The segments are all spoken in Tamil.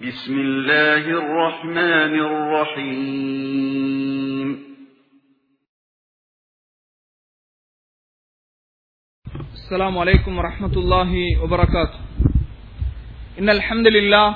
بسم الله الرحمن الرحيم السلام عليكم ورحمة الله وبركاته. إن الحمد لله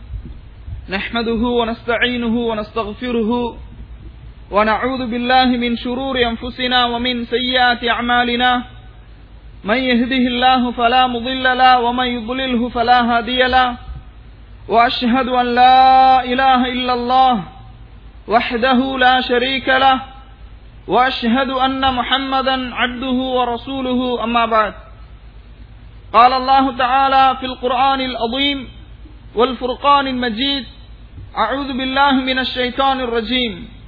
نحمده ونستعينه ونستغفره ونعوذ بالله من شرور أنفسنا ومن سيئات أعمالنا. من يهده الله فلا مضل له ومن يضلله فلا هادي له. وأشهد أن لا إله إلا الله وحده لا شريك له وأشهد أن محمدا عبده ورسوله. أما بعد، قال الله تعالى في القرآن العظيم والفرقان المجيد: أعوذ بالله من الشيطان الرجيم.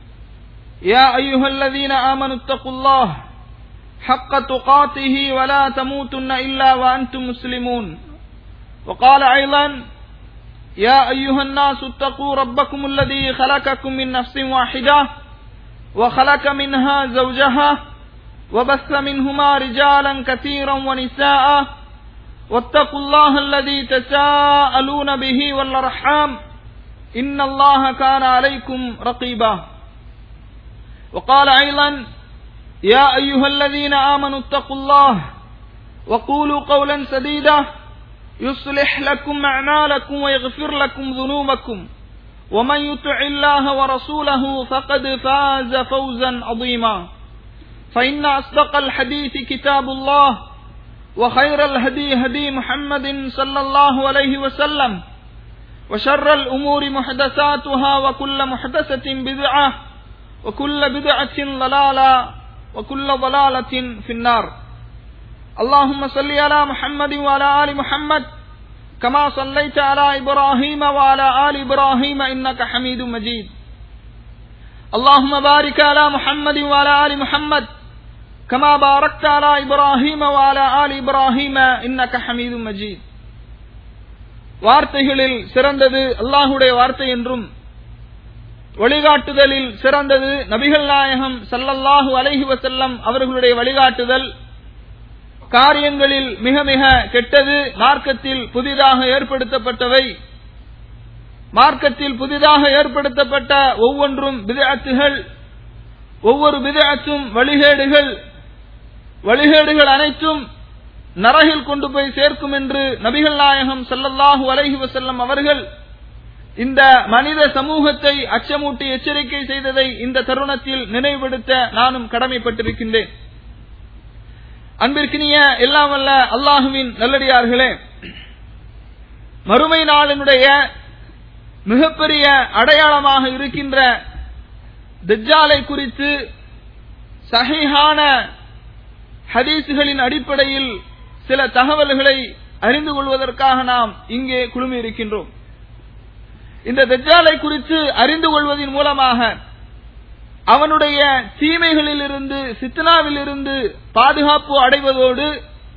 يا أيها الذين آمنوا اتقوا الله حق تقاته ولا تموتن إلا وأنتم مسلمون. وقال أيضا: يا أيها الناس اتقوا ربكم الذي خلقكم من نفس واحدة وخلق منها زوجها وبث منهما رجالا كثيرا ونساء واتقوا الله الذي تساءلون به والأرحام إن الله كان عليكم رقيبا. وقال أيضا: يا أيها الذين آمنوا اتقوا الله وقولوا قولا سديدا يصلح لكم أعمالكم ويغفر لكم ذنوبكم ومن يطع الله ورسوله فقد فاز فوزا عظيما. فإن أصدق الحديث كتاب الله وخير الهدي هدي محمد صلى الله عليه وسلم وشر الأمور محدثاتها وكل محدثة بدعة وكل بدعة ضلالة وكل ضلالة في النار. اللهم صل على محمد وعلى آل محمد كما صليت على إبراهيم وعلى آل إبراهيم إنك حميد مجيد. اللهم بارك على محمد وعلى آل محمد كما باركت على إبراهيم وعلى آل إبراهيم إنك حميد مجيد. வார்த்தைகளில் சிறந்தது அல்லாஹ்வுடைய வார்த்தை என்றும் வழிகாட்டுதலில் சிறந்தது நபிகள் நாயகம் ஸல்லல்லாஹு அலைஹி வஸல்லம் அவர்களுடைய வழிகாட்டுதல், காரியங்களில் மிக மிக கெட்டது மார்க்கத்தில் புதிதாக ஏற்படுத்தப்பட்டவை, மார்க்கத்தில் புதிதாக ஏற்படுத்தப்பட்ட ஒவ்வொன்றும் பித்அத்துகள், ஒவ்வொரு பித்அத்தும் வழிகேடுகள், வழிகேடுகள் அனைத்தும் நரகில் கொண்டு போய் சேர்க்கும் என்று நபிகள் நாயகம் ஸல்லல்லாஹு அலைஹி வஸல்லம் அவர்கள் இந்த மனித சமூகத்தை அச்சமூட்டி எச்சரிக்கை செய்ததை இந்த தருணத்தில் நினைவுபடுத்த நானும் கடமைப்பட்டிருக்கின்றேன். அன்பிற்கினிய எல்லாம் வல்ல அல்லாஹுவின் நல்லடியார்களே, மறுமை நாளினுடைய மிகப்பெரிய அடையாளமாக இருக்கின்ற தஜ்ஜாலை குறித்து சஹீஹான ஹதீஸ்களின் அடிப்படையில் சில தகவல்களை அறிந்து கொள்வதற்காக நாம் இங்கே குழுமி இருக்கின்றோம். இந்த தஜ்ஜாலை குறித்து அறிந்து கொள்வதன் மூலமாக அவனுடைய தீமைகளில் இருந்து, ஃபித்னாவில் இருந்து பாதுகாப்பு அடைவதோடு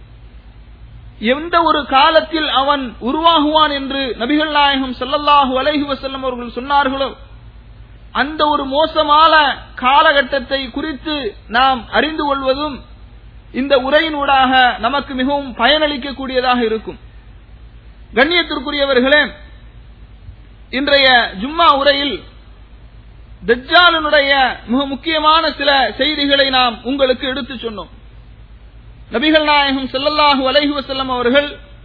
எந்த ஒரு காலத்தில் அவன் உருவாகுவான் என்று நபிகள் நாயகம் ஸல்லல்லாஹு அலைஹி வஸல்லம் அவர்கள் சொன்னார்களோ அந்த ஒரு மோசமான காலகட்டத்தை குறித்து நாம் அறிந்து கொள்வதும் இந்த உரையினூடாக நமக்கு மிகவும் பயனளிக்கக்கூடியதாக இருக்கும். கண்ணியத்திற்குரியவர்களே, இன்றைய ஜும்மா உரையில் தஜ்ஜாலினுடைய மிக முக்கியமான சில செய்திகளை நாம் உங்களுக்கு எடுத்து சொன்னோம். நபிகள் நாயகம் ஸல்லல்லாஹு அலைஹி வஸல்லம் அவர்கள்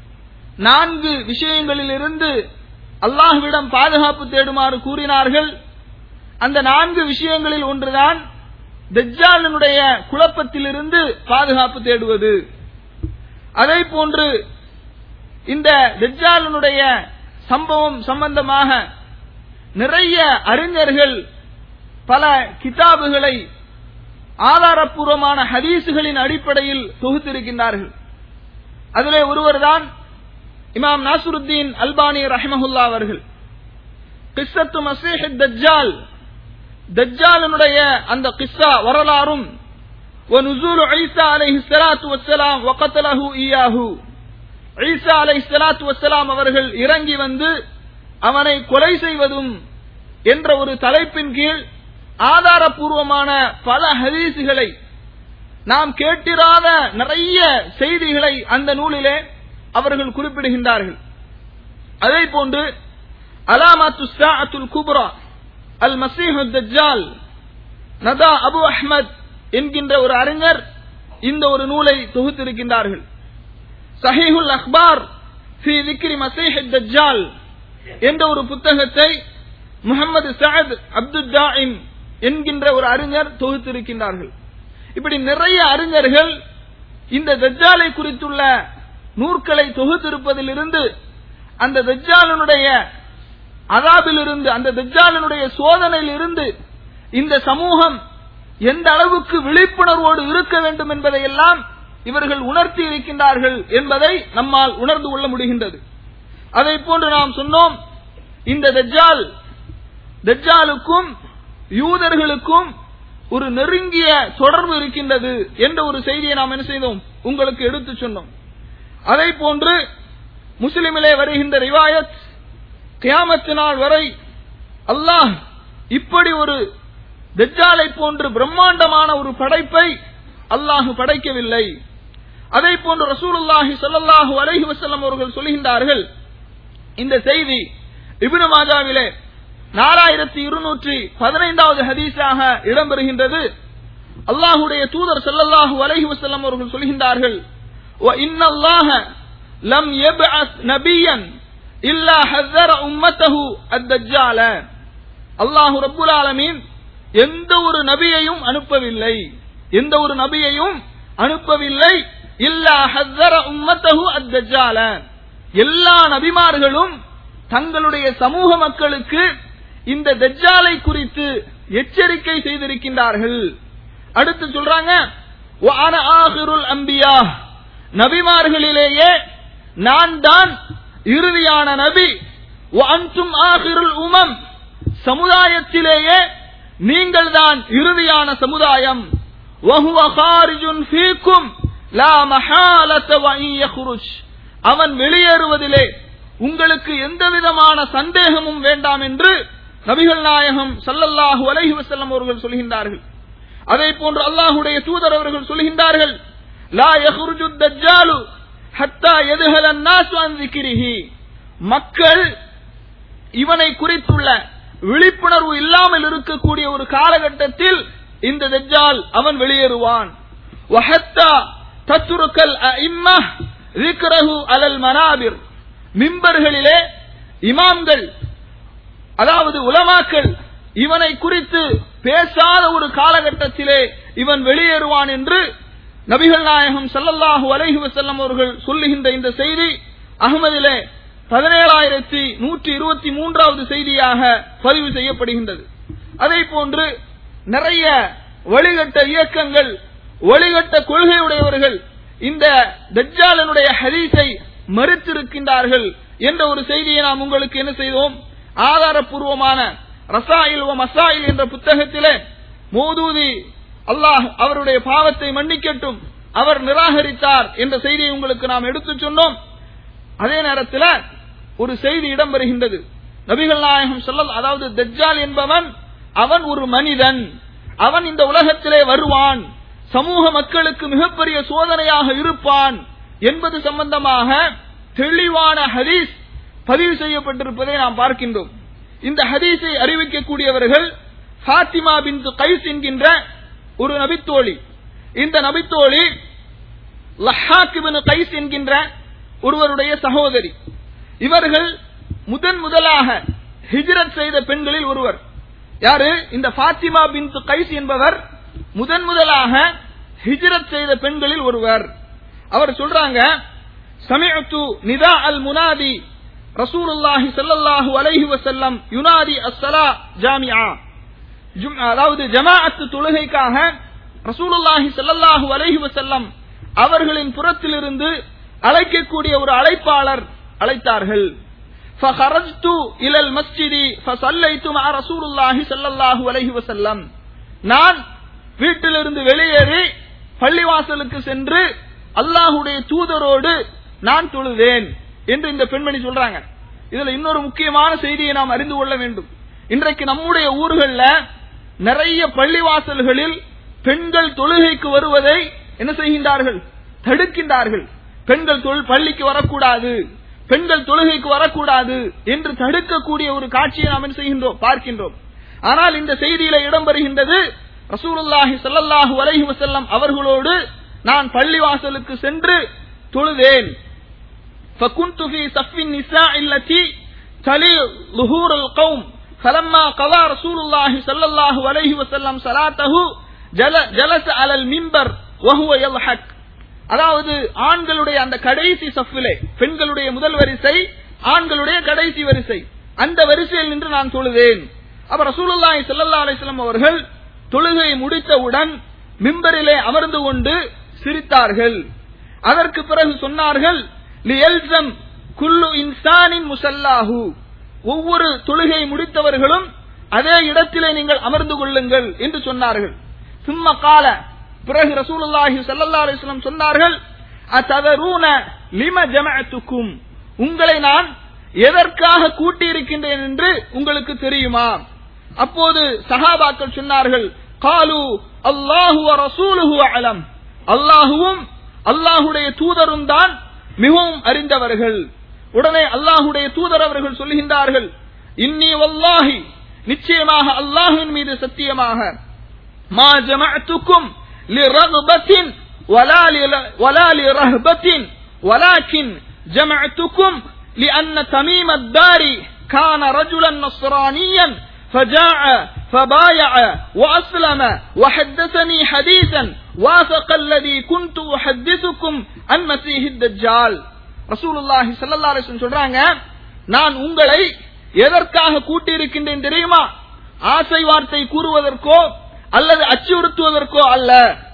4 விஷயங்களில் இருந்து அல்லாஹ்விடம் பாதுகாப்பு தேடுமாறு கூறினார்கள். அந்த 4 விஷயங்களில் ஒன்றுதான் தஜ்ஜாலினுடைய குழப்பத்திலிருந்து பாதுகாப்பு தேடுவது. அதே போன்று இந்த தஜ்ஜாலினுடைய சம்பவம் சம்பந்தமாக நிறைய அறிஞர்கள் பல கிதாபுகளை ஆதாரப்பூர்வமான ஹதீசுகளின் அடிப்படையில் தொகுத்திருக்கின்றார்கள். அதிலே ஒருவர்தான் இமாம் நாசருத்தீன் அல்பானி ரஹிமஹுல்லா அவர்கள். கிஸ்ஸத்து மஸீஹ் தஜ்ஜால், தஜ்ஜாலினுடைய அந்த கிஸ்ஸா வரலாறும் வநுஸூல் ஈசா அலைஹிஸ்ஸலாத்து வஸ்ஸலாம் வகத்லஹு இய்யாஹு, ஈசா அலைஹிஸ்ஸலாத்து வஸ்ஸலாம் அவர்கள் இறங்கி வந்து அவனை கொலை செய்வதும் என்ற ஒரு தலைப்பின் கீழ் ஆதாரப்பூர்வமான பல ஹதீசுகளை, நாம் கேட்டிராத நிறைய செய்திகளை அந்த நூலிலே அவர்கள் குறிப்பிடுகின்றார்கள். அதே போன்று அலாமாத்து ஸாஅத்துல் குப்ரா அல் மஸீஹு தஜ்ஜால் நதா அபு அஹ்மத் என்கின்ற ஒரு அறிஞர் இந்த ஒரு நூலை தொகுத்திருக்கின்றார்கள். சஹீஹுல் அக்பார் ஃபீ ذிக்ரி மஸீஹ் தஜ்ஜால் என்ற ஒரு புத்தகத்தை முஹம்மது சஅத் அப்துல் தாயிம் என்கின்ற ஒரு அறிஞர் தொகுத்திருக்கின்றார்கள். இப்படி நிறைய அறிஞர்கள் இந்த தஜ்ஜாலை குறித்துள்ள நூற்களை தொகுத்திருப்பதிலிருந்து அந்த தஜ்ஜாலினுடைய அதாபிலிருந்து, அந்த தஜ்ஜாலினுடைய சோதனையிலிருந்து இந்த சமூகம் எந்த அளவுக்கு விழிப்புணர்வோடு இருக்க வேண்டும் என்பதையெல்லாம் இவர்கள் உணர்த்தி இருக்கின்றார்கள் என்பதை நம்மால் உணர்ந்து கொள்ள முடிகின்றது. அதை போன்று நாம் சொன்னோம், இந்த தஜ்ஜாலுக்கும் யூதர்களுக்கும் ஒரு நெருங்கிய தொடர்பு இருக்கின்றது என்ற ஒரு செய்தியை நாம் என்ன செய்தோம், உங்களுக்கு எடுத்து சொன்னோம். அதை போன்று முஸ்லிமிலே வருகின்ற ரிவாயத், கியாமத் நாள் வரை அல்லாஹ் இப்படி ஒரு தஜ்ஜாலை போன்று பிரம்மாண்டமான ஒரு படைப்பை அல்லாஹ் படைக்கவில்லை. அதை போன்று ரசூலுல்லாஹி ஸல்லல்லாஹு அலைஹி வஸல்லம் அவர்கள் சொல்கின்றார்கள், இந்த செய்தி இப்னு மாஜாவிலே 4215வது ஹதீஸாக இடம்பெறுகின்றது. அல்லாஹ்வுடைய தூதர் ஸல்லல்லாஹு அலைஹி வஸல்லம் அவர்கள் சொல்கின்றார்கள், வ இன்னல்லாஹ லம் யப்அத் நபியன் இல்லா ஹذر உம்மத்தஹு அத்-தஜ்ஜால. அல்லாஹ் ரப்பல் ஆலமீன் எந்த ஒரு நபியையும் அனுப்பவில்லை இல்லா ஹذر உம்மத்தஹு அத்-தஜ்ஜால. எல்லா நபிமார்களும் தங்களுடைய சமூக மக்களுக்கு இந்த தஜ்ஜாலை குறித்து எச்சரிக்கை செய்திருக்கின்றார்கள். அடுத்து சொல்றாங்க, வ அன ஆகிருல் அன்பியா, நபிமார்களிலேயே நான் தான் இறுதியான நபி. வ அன்தும் ஆகிருல் உமம், சமுதாயத்திலேயே நீங்கள் தான் இறுதியான சமுதாயம். வ ஹுவ காரிஜுன் ஃபீக்கும் லா மஹாலத வ இன் யக்ருஜ், அவன் வெளியேறுவதிலே உங்களுக்கு எந்தவிதமான சந்தேகமும் வேண்டாம் என்று நபிகள் நாயகம் ஸல்லல்லாஹு அலைஹி வஸல்லம் அவர்கள் சொல்கின்றார்கள். அதே போன்று அல்லாஹ்வுடைய தூதர் அவர்கள் சொல்கின்றார்கள், லா யக்ருஜு தஜ்ஜாலு ஹத்தா யதுஹல அன்-நாஸு அன் ذிக்ரிஹி, மக்கள் இவனை குறித்துள்ள விழிப்புணர்வு இல்லாமல் இருக்கக்கூடிய ஒரு காலகட்டத்தில் இந்த தஜ்ஜால் அவன் வெளியேறுவான். வ ஹத்தா தத்ருகல் அஇம்மஹ ذிக்ரஹு அலல் மனாபிர், மிம்பர்களிலே இமாம்கள், அதாவது உலமாக்கள் இவனை குறித்து பேசாத ஒரு காலகட்டத்திலே இவன் வெளியேறுவான் என்று நபிகள் நாயகம் ஸல்லல்லாஹு அலைஹி வஸல்லம் அவர்கள் சொல்லுகின்ற இந்த செய்தி அஹ்மதிலே 17123வது செய்தியாக பதிவு செய்யப்படுகின்றது. அதை போன்று நிறைய வழிகட்ட இயக்கங்கள், வழிகட்ட கொள்கையுடையவர்கள் இந்த தஜ்ஜாலினுடைய ஹதீஸை மறுத்திருக்கின்றார்கள் என்ற ஒரு செய்தியை நாம் உங்களுக்கு என்ன செய்தோம், ஆதாரப்பூர்வமான ரசாயில் வ மசாயில் என்ற புத்தகத்திலே மௌதூதி அல்லாஹ் அவருடைய பாவத்தை மன்னிக்கட்டும், அவர் நிராகரித்தார் என்ற செய்தியை உங்களுக்கு நாம் எடுத்துச் சொன்னோம். அதே நேரத்தில் ஒரு செய்தி இடம்பெறுகின்றது, நபிகள் நாயகம் ஸல்லல்லாஹு, அதாவது தஜ்ஜால் என்பவன் அவன் ஒரு மனிதன், அவன் இந்த உலகத்திலே வருவான், சமூக மக்களுக்கு மிகப்பெரிய சோதனையாக இருப்பான் என்பது சம்பந்தமாக தெளிவான ஹதீஸ் பதிவு செய்யப்பட்டிருப்பதை நாம் பார்க்கின்றோம். இந்த ஹதீஸை அறிவிக்கக்கூடியவர்கள் ஃபாத்திமா பின்த் கைஸ் என்கின்ற ஒரு நபித்தோழி. இந்த நபித்தோழி லஹாக் இப்னு கைஸ் என்கின்ற ஒருவருடைய சகோதரி. இவர்கள் முதலாக ஹிஜ்ரத் செய்த பெண்களில் ஒருவர். யாரு? இந்த ஃபாத்திமா பின்த் கைஸ் என்பவர் முதலாக ஹிஜ்ரத் செய்த பெண்களில் ஒருவர். அவர் சொல்றாங்க, சமிஅத்து நிதா அல் முனாதி ரசூலுல்லாஹி ஸல்லல்லாஹு அலைஹி வஸல்லம் யுனாதி அஸ்ஸலா ஜாமிஆ, அதாவது ஜமாஅத் தொழுகைக்காக ரசூலுல்லாஹி ஸல்லல்லாஹு அலைஹி வஸல்லம் அவர்களின் புறத்திலிருந்து அழைக்கக்கூடிய ஒரு அழைப்பாளர் அழைத்தார்கள். فخرجت الى المسجد فصليت مع رسول الله صلى الله عليه وسلم, நான் வீட்டிலிருந்து வெளியேறி பள்ளிவாசலுக்கு சென்று அல்லாஹ்வுடைய தூதரோடு நான் தொழுதேன் என்று இந்த பெண்மணி சொல்றாங்க. இதுல இன்னொரு முக்கியமான செய்தியை நாம் அறிந்து கொள்ள வேண்டும். இன்றைக்கு நம்முடைய ஊர்களில் நிறைய பள்ளிவாசல்களில் பெண்கள் தொழுகைக்கு வருவதை என்ன செய்கின்றார்கள்? தடுக்கின்றார்கள். பெண்கள் பள்ளிக்கு வரக்கூடாது, பெண்கள் தொழுகைக்கு வரக்கூடாது என்று தடுக்கக்கூடிய ஒரு காட்சியை நாம் என்ன செய்கின்றோம், பார்க்கின்றோம். ஆனால் இந்த செய்தியில இடம்பெறுகின்றது, ரசூலுல்லாஹி ஸல்லல்லாஹு அலைஹி வஸல்லம் அவர்களோடு நான் பள்ளிவாசலுக்கு சென்று தொழுதேன். ஃபகுன்து ஃபீ ஸஃபின் நிஸாஇ அல்லதி தலி ظுஹூரல் கௌம் ஃபலம்மா கலா ரசூலுல்லாஹி ஸல்லல்லாஹு அலைஹி வஸல்லம் ஸலாத்தஹு ஜலஸ அலல் மிம்பர் வஹுவ யல்ஹக். அதாவது ஆண்களுடைய அந்த கடைசி சஃபிலே, பெண்களுடைய முதல் வரிசை, ஆண்களுடைய கடைசி வரிசை, அந்த வரிசையில் நின்று நான் தொழுதேன். அப்ப ரசூலுல்லாஹி ஸல்லல்லாஹு அலைஹி வஸல்லம் அவர்கள் தொழுகை முடித்தவுடன் மிம்பரிலே அமர்ந்து கொண்டு சிரித்தார்கள். அதற்கு பிறகு சொன்னார்கள், லியல்ஸம் குல்லு இன்சானின் முஸல்லாஹு, ஒவ்வொரு தொழுகை முடித்தவர்களும் அதே இடத்திலே நீங்கள் அமர்ந்து கொள்ளுங்கள் என்று சொன்னார்கள். சும்ம கால, பிறகு ரசூலுல்லாஹி ஸல்லல்லாஹு அலைஹி வஸல்லம் சொன்னார்கள், அததரூன லிம ஜமஅத்துக்கும், உங்களை நான் எதற்காக கூட்டி இருக்கின்றேன் என்று உங்களுக்கு தெரியுமா? அப்போது சஹாபாக்கள் சொன்னார்கள், காலு அல்லாஹு வ ரசூலுஹு அலம், அல்லாஹுவும் அல்லாஹுடைய தூதரும் தான் மிகவும் அறிந்தவர்கள். உடனே அல்லாஹுடைய தூதர் அவர்கள் சொல்லுகின்றார்கள், இன்னி வல்லாஹி, நிச்சயமாக அல்லாஹ்வின் மீது சத்தியமாக, மா ஜமஅத்துக்கும் லிரக்பத்தின் வலா லிரஹபத்தின் வலாக்கின் ஜமஅத்துக்கும் لأن تميم الداري كان رجلا نصرانيا فجاء فبايع وأسلم وحدثني حديثا وافق الذي كنت أحدثكم عن مسيح الدجال. رسول الله صلى الله عليه وسلم சொல்றாங்க, நான் உங்களை எதற்காக கூட்டி இருக்கின்றேன் தெரியுமா? ஆசை வார்த்தை கூறுவதற்கோ அல்லது அச்சுறுத்துவதற்கோ அல்ல.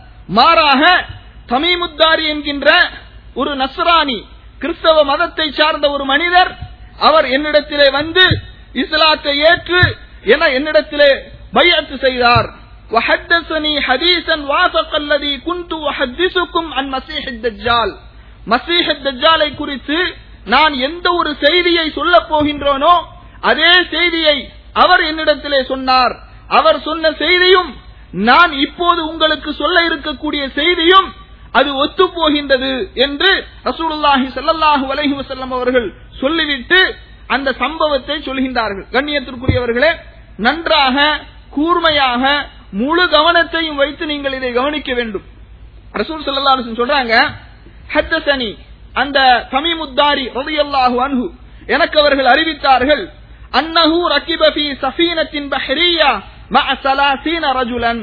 மாறாக தமீமுத்தாரி என்கின்ற ஒரு நஸ்ரானி, கிறிஸ்தவ மதத்தை சார்ந்த ஒரு மனிதர், அவர் என்னிடத்திலே வந்து இஸ்லாத்தை ஏற்று என என்னிடத்திலே பைஅத் செய்தார். வஹத்தஸனி ஹதீஸன் வாஃபக அல்லதி குன்து உஹத்திஸுக்கும் அன் மஸீஹித் தஜ்ஜால், மஸீஹித் தஜ்ஜாலை குறித்து நான் எந்த ஒரு செய்தியை சொல்லப் போகின்றேனோ அதே செய்தியை அவர் என்னிடத்திலே சொன்னார். அவர் சொன்ன செய்தியும் நான் இப்போது உங்களுக்கு சொல்ல இருக்கக்கூடிய செய்தியும் அது ஒத்து போகின்றது என்று ரசூலுல்லாஹி ஸல்லல்லாஹு அலைஹி வஸல்லம் அவர்கள் சொல்லிவிட்டு அந்த சம்பவத்தை சொல்கின்றார்கள். கண்ணியத்திற்குரியவர்களே, நன்றாக கூர்மையாக முழு கவனத்தையும் வைத்து நீங்கள் இதை கவனிக்க வேண்டும். ரசூல் ஸல்லல்லாஹு அலைஹி வஸல்லம் சொல்றாங்க, ஹத்தஸனி, அந்த தமீமுத்தாரி ரலியல்லாஹு அன்ஹு எனக்கு அவர்கள் அறிவித்தார்கள், அன்னஹு ரகிப ஃபீ ஸஃபீனத்தின் பஹ்ரிய்யா மஅ 30 ரஜுலன்,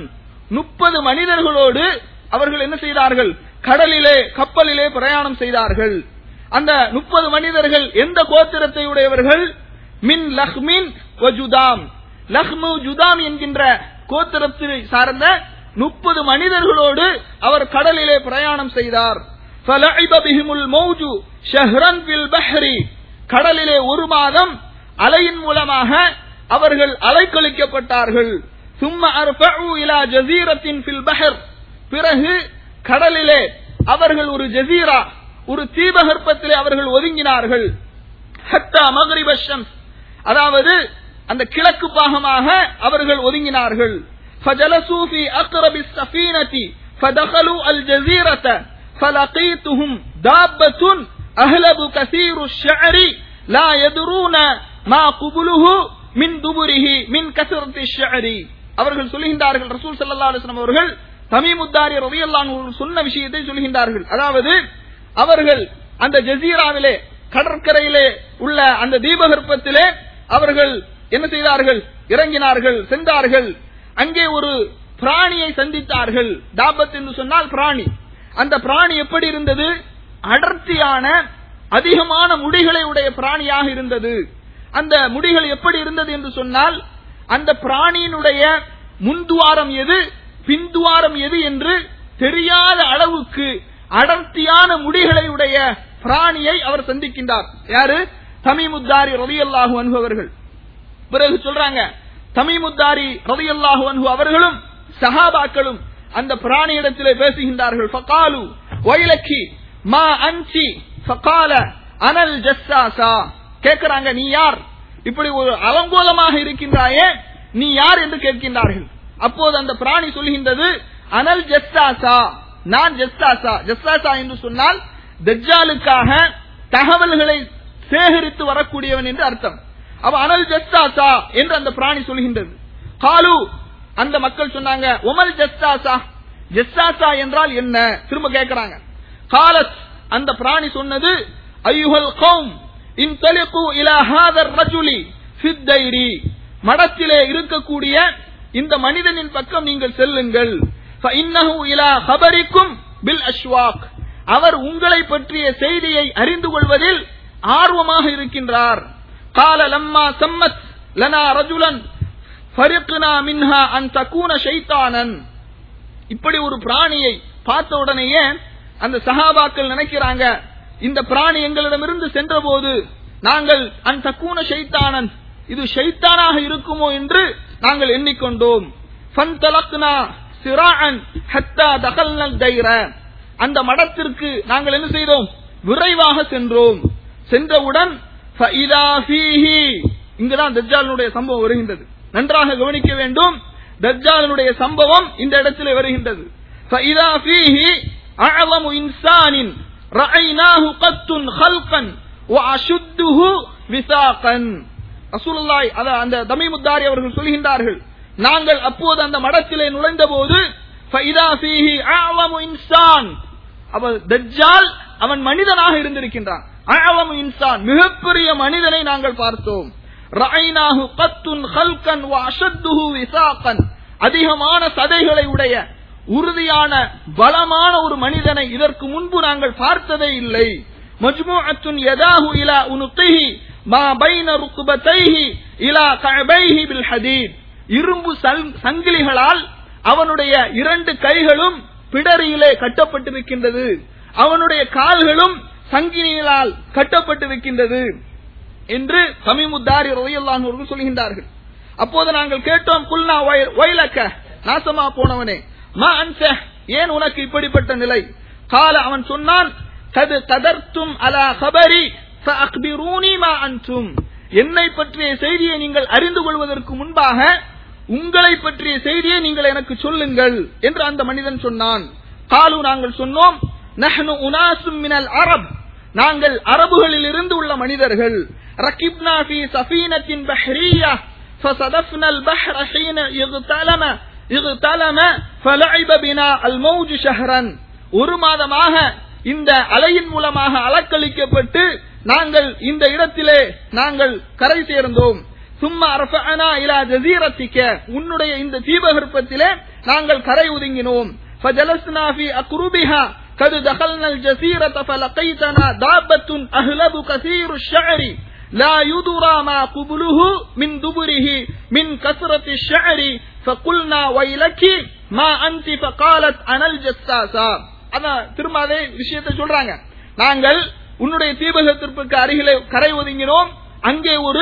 30 மனிதர்களோடு அவர்கள் என்ன செய்தார்கள், கடலிலே கப்பலிலே பிரயாணம் செய்தார்கள். அந்த 30 மனிதர்கள் எந்த கோத்திரத்தை உடையவர்கள்? மின் லஹ்மின் வ ஜுதாம், லஹ்மு ஜுதாம் என்கின்ற கோத்திரத்தை சார்ந்த 30 மனிதர்களோடு அவர் கடலிலே பிரயாணம் செய்தார். ஃபலஇப பிஹிமுல் மௌஜு ஷஹ்ரன் ஃபில் பஹ்ரி, கடலிலே ஒரு மாதம் அலையின் மூலமாக அவர்கள் அலைக்கழிக்கப்பட்டார்கள். சும்ம அர்ஃபஉ இலா ஜஸீரத்தின் ஃபில் பஹர், பிறகு கடலிலே அவர்கள் ஒரு ஜஸீரா, ஒரு தீபகற்பத்திலே அவர்கள் ஒதுங்கினார்கள். ஹத்தா மக்ரிப ஷம்ஸ், அதாவது அந்த கிழக்கு பாகமாக அவர்கள் ஒதுங்கினார்கள். ஃபஜலசூ ஃபீ அக்ரபிஸ் ஸஃபீனதி ஃபதகலு அல் ஜஸீரத ஃபலகீதுஹும் தாப்பத்துன் அஹ்லபு கஸீரு ஷஅரி லா யதுரூன மா குபுலுஹு மின் துபுரிஹி மின் கஸரத்தி ஷஅரி. அவர்கள் சொல்கின்றார்கள், ரசூல் ஸல்லல்லாஹு அலைஹி வஸல்லம் அவர்கள் தமீமுத்தாரி ரலியல்லாஹு அன்ஹு சொன்ன விஷயத்தை சொல்கின்றார்கள். அதாவது அவர்கள் அந்த ஜஸீராவிலே, கடற்கரையிலே உள்ள அந்த தீபகற்பத்திலே அவர்கள் என்ன செய்தார்கள், இறங்கினார்கள், சென்றார்கள். அங்கே ஒரு பிராணியை சந்தித்தார்கள். தாபத் என்று சொன்னால் பிராணி. அந்த பிராணி எப்படி இருந்தது? அடர்த்தியான அதிகமான முடிகளை உடைய பிராணியாக இருந்தது. அந்த முடிகள் எப்படி இருந்தது என்று சொன்னால், அந்த பிராணியினுடைய முன்துவாரம் எது பின்துவாரம் எது என்று தெரியாத அளவுக்கு அடர்த்தியான முடிகளை உடைய பிராணியை அவர் சந்திக்கின்றார். யாரு? தமீமுத்தாரி ரலியல்லாஹு அன்ஹு அவர்கள். பிறகு சொல்றாங்க, தமீமுத்தாரி ரலியல்லாஹு அன்ஹு அவர்களும் சஹாபாக்களும் அந்த பிராணியிடத்திலே பேசுகின்றார்கள். ஃபகாலு வைலக்கி மா அன்சி ஃபகால அனல் ஜஸ்ஸாஸா, கேட்கிறாங்க, நீ யார், இப்படி ஒரு அலங்கோலமாக இருக்கின்றாயே, நீ யார் என்று கேட்கின்றார்கள். அப்போது அந்த பிராணி சொல்கின்றது, அனல் ஜஸ்ஸாஸா, நான் ஜஸ்ஸாஸா. ஜஸ்ஸாஸா என்று சொன்னால் தஜ்ஜாலுக்காக தகவல்களை சேகரித்து வரக்கூடியவன் என்று அர்த்தம். அப்ப அனல் ஜஸ்தாசா என்று அந்த பிராணி சொல்கின்றது. காலு அந்த மக்கள் சொன்னாங்க, ஒமல் ஜஸ்தாசா, ஜஸ்தாசா என்றால் என்ன திரும்ப கேட்கிறாங்க. காலத் அந்த பிராணி சொன்னது, ஐயுஹல் கௌம் இன்தலிகு இலா ஹாதர் ரஜுலி ஃபித் தைரி, மடத்திலே இருக்கக்கூடிய இந்த மனிதனின் பக்கம் நீங்கள் செல்லுங்கள். ஃபஇன்னஹு இலா ஹபரிக்கும் பில் அஷ்வாக், அவர் உங்களை பற்றிய செய்தியை அறிந்து கொள்வதில் ஆர்வமாக இருக்கின்றார். கால லம்மா சம்மத் லனா ரஜுலன் ஃபரிக்னா மின்ஹா அன் தகூன ஷைத்தானன். இப்படி ஒரு பிராணியை பார்த்த உடனேயே அந்த சஹாபாக்கள் நினைக்கிறாங்க, இந்த பிராணி எங்களிடமிருந்து சென்ற போது நாங்கள் அன் தகூன ஷைத்தானன், இது ஷைத்தானாக இருக்குமோ என்று நாங்கள் எண்ணிக்கொண்டோம். ஃபன்தலக்னா சிராஅன் ஹத்தா தகல்னல் தைர, அந்த மடத்திற்கு நாங்கள் என்ன செய்தோம், விரைவாக சென்றோம். சென்றவுடன் ஃபஇதா ஃபீஹி, இங்குதான் தஜ்ஜாலுடைய சம்பவம் வருகின்றது. நன்றாக கவனிக்க வேண்டும், தஜ்ஜாலுடைய சம்பவம் இந்த இடத்திலே வருகின்றது. ஃபஇதா ஃபீஹி அஅலமு இன்சானின் ரஅய்னாஹு கத்துன் ஹல்கன் வ அஷுத்துஹு விசாகன். ரசூலுல்லாஹி அந்த தமீமுத்தாரி அவர்கள் சொல்கின்றார்கள், நாங்கள் அப்போது அந்த மடத்திலே நுழைந்த போது ஃபஇதா ஃபீஹி அஅலமு இன்சான், அவ தஜ்ஜால் அவன் மனிதனாக இருந்திருக்கின்றான். அஅலமு இன்சான், மிகப்பெரிய மனிதனை நாங்கள் பார்த்தோம். ரஅய்னாஹு கத்துன் ஹல்கன் வ அஷத்துஹு விசாகன், அதிகமான சதைகளை உடைய உறுதியான பலமான ஒரு மனிதனை இதற்கு முன்பு நாங்கள் பார்த்ததே இல்லை. மஜ்மூஅத்துன் யதாஹு இலா உனுகிஹி மா பைன ருக்பதைஹி இலா கஅபைஹி பில் ஹதீத், இரும்பு சங்கிலிகளால் அவனுடைய இரண்டு கைகளும் பிடரியிலே கட்டப்பட்டிருக்கின்றது, அவனுடைய கால்களும் சங்கிலிகளால் கட்டப்பட்டிருக்கின்றது என்று தமீமுத்தாரி ரலியல்லாஹு அன்ஹு சொல்கின்றார்கள். அப்போது நாங்கள் கேட்டோம், குல்னா வைலக்க, நாசமா போனவனே, மா அன்ஸ, ஏன் உனக்கு இப்படிப்பட்ட நிலை? கால, அவன் சொன்னான், கது கதர்த்தும் அலா கபரி ஃபஅக்பிரூனி மா அன்தும், என்னை பற்றிய செய்தியை நீங்கள் அறிந்து கொள்வதற்கு முன்பாக உங்களை பற்றிய செய்தியை நீங்கள் எனக்கு சொல்லுங்கள் என்று அந்த மனிதன் சொன்னான். காலு, நாங்கள் சொன்னோம், நஹ்னு உனாசும் மினல் அரப், நாங்கள் அரபுகளில் இருந்து உள்ள மனிதர்கள். ரகிப்னா ஃபீ சஃபீனத்தின் பஹ்ரியா ஃபஸதஃப்னல் பஹ்ர ஹீன இக்தலம ஃபலஇப பினா அல் மௌஜ் ஷஹ்ரன், ஒரு மாதமாக இந்த அலையின் மூலமாக அலக்களிக்கப்பட்டு நாங்கள் இந்த இடத்திலே நாங்கள் கரை சேர்ந்தோம். சும்மா அரஃபஅனா இலா ஜஸீரத்திக, உன்னுடைய இந்த தீபகற்பத்திலே நாங்கள் கரை ஒதுங்கினோம். ஃபஜலஸ்னா ஃபீ அக்ருபிஹா கது தகல்னல் ஜஸீரத ஃபலகைதனா தாபத்துன் அஹ்லபு கஸீரு ஷஅரி லா யுதுரா மா குபுலுஹு மின் துபுரிஹி மின் கஸ்ரத்தி ஷஅரி ஃபகுல்னா வைலகி மா அன்தி ஃபகாலத் அனல் ஜஸ்ஸாஸா. அத திரும்ப அதே விஷயத்தை சொல்றாங்க, நாங்கள் உன்னுடைய தீபகற்பத்திற்கு அருகிலே கரை ஒதுங்கினோம், அங்கே ஒரு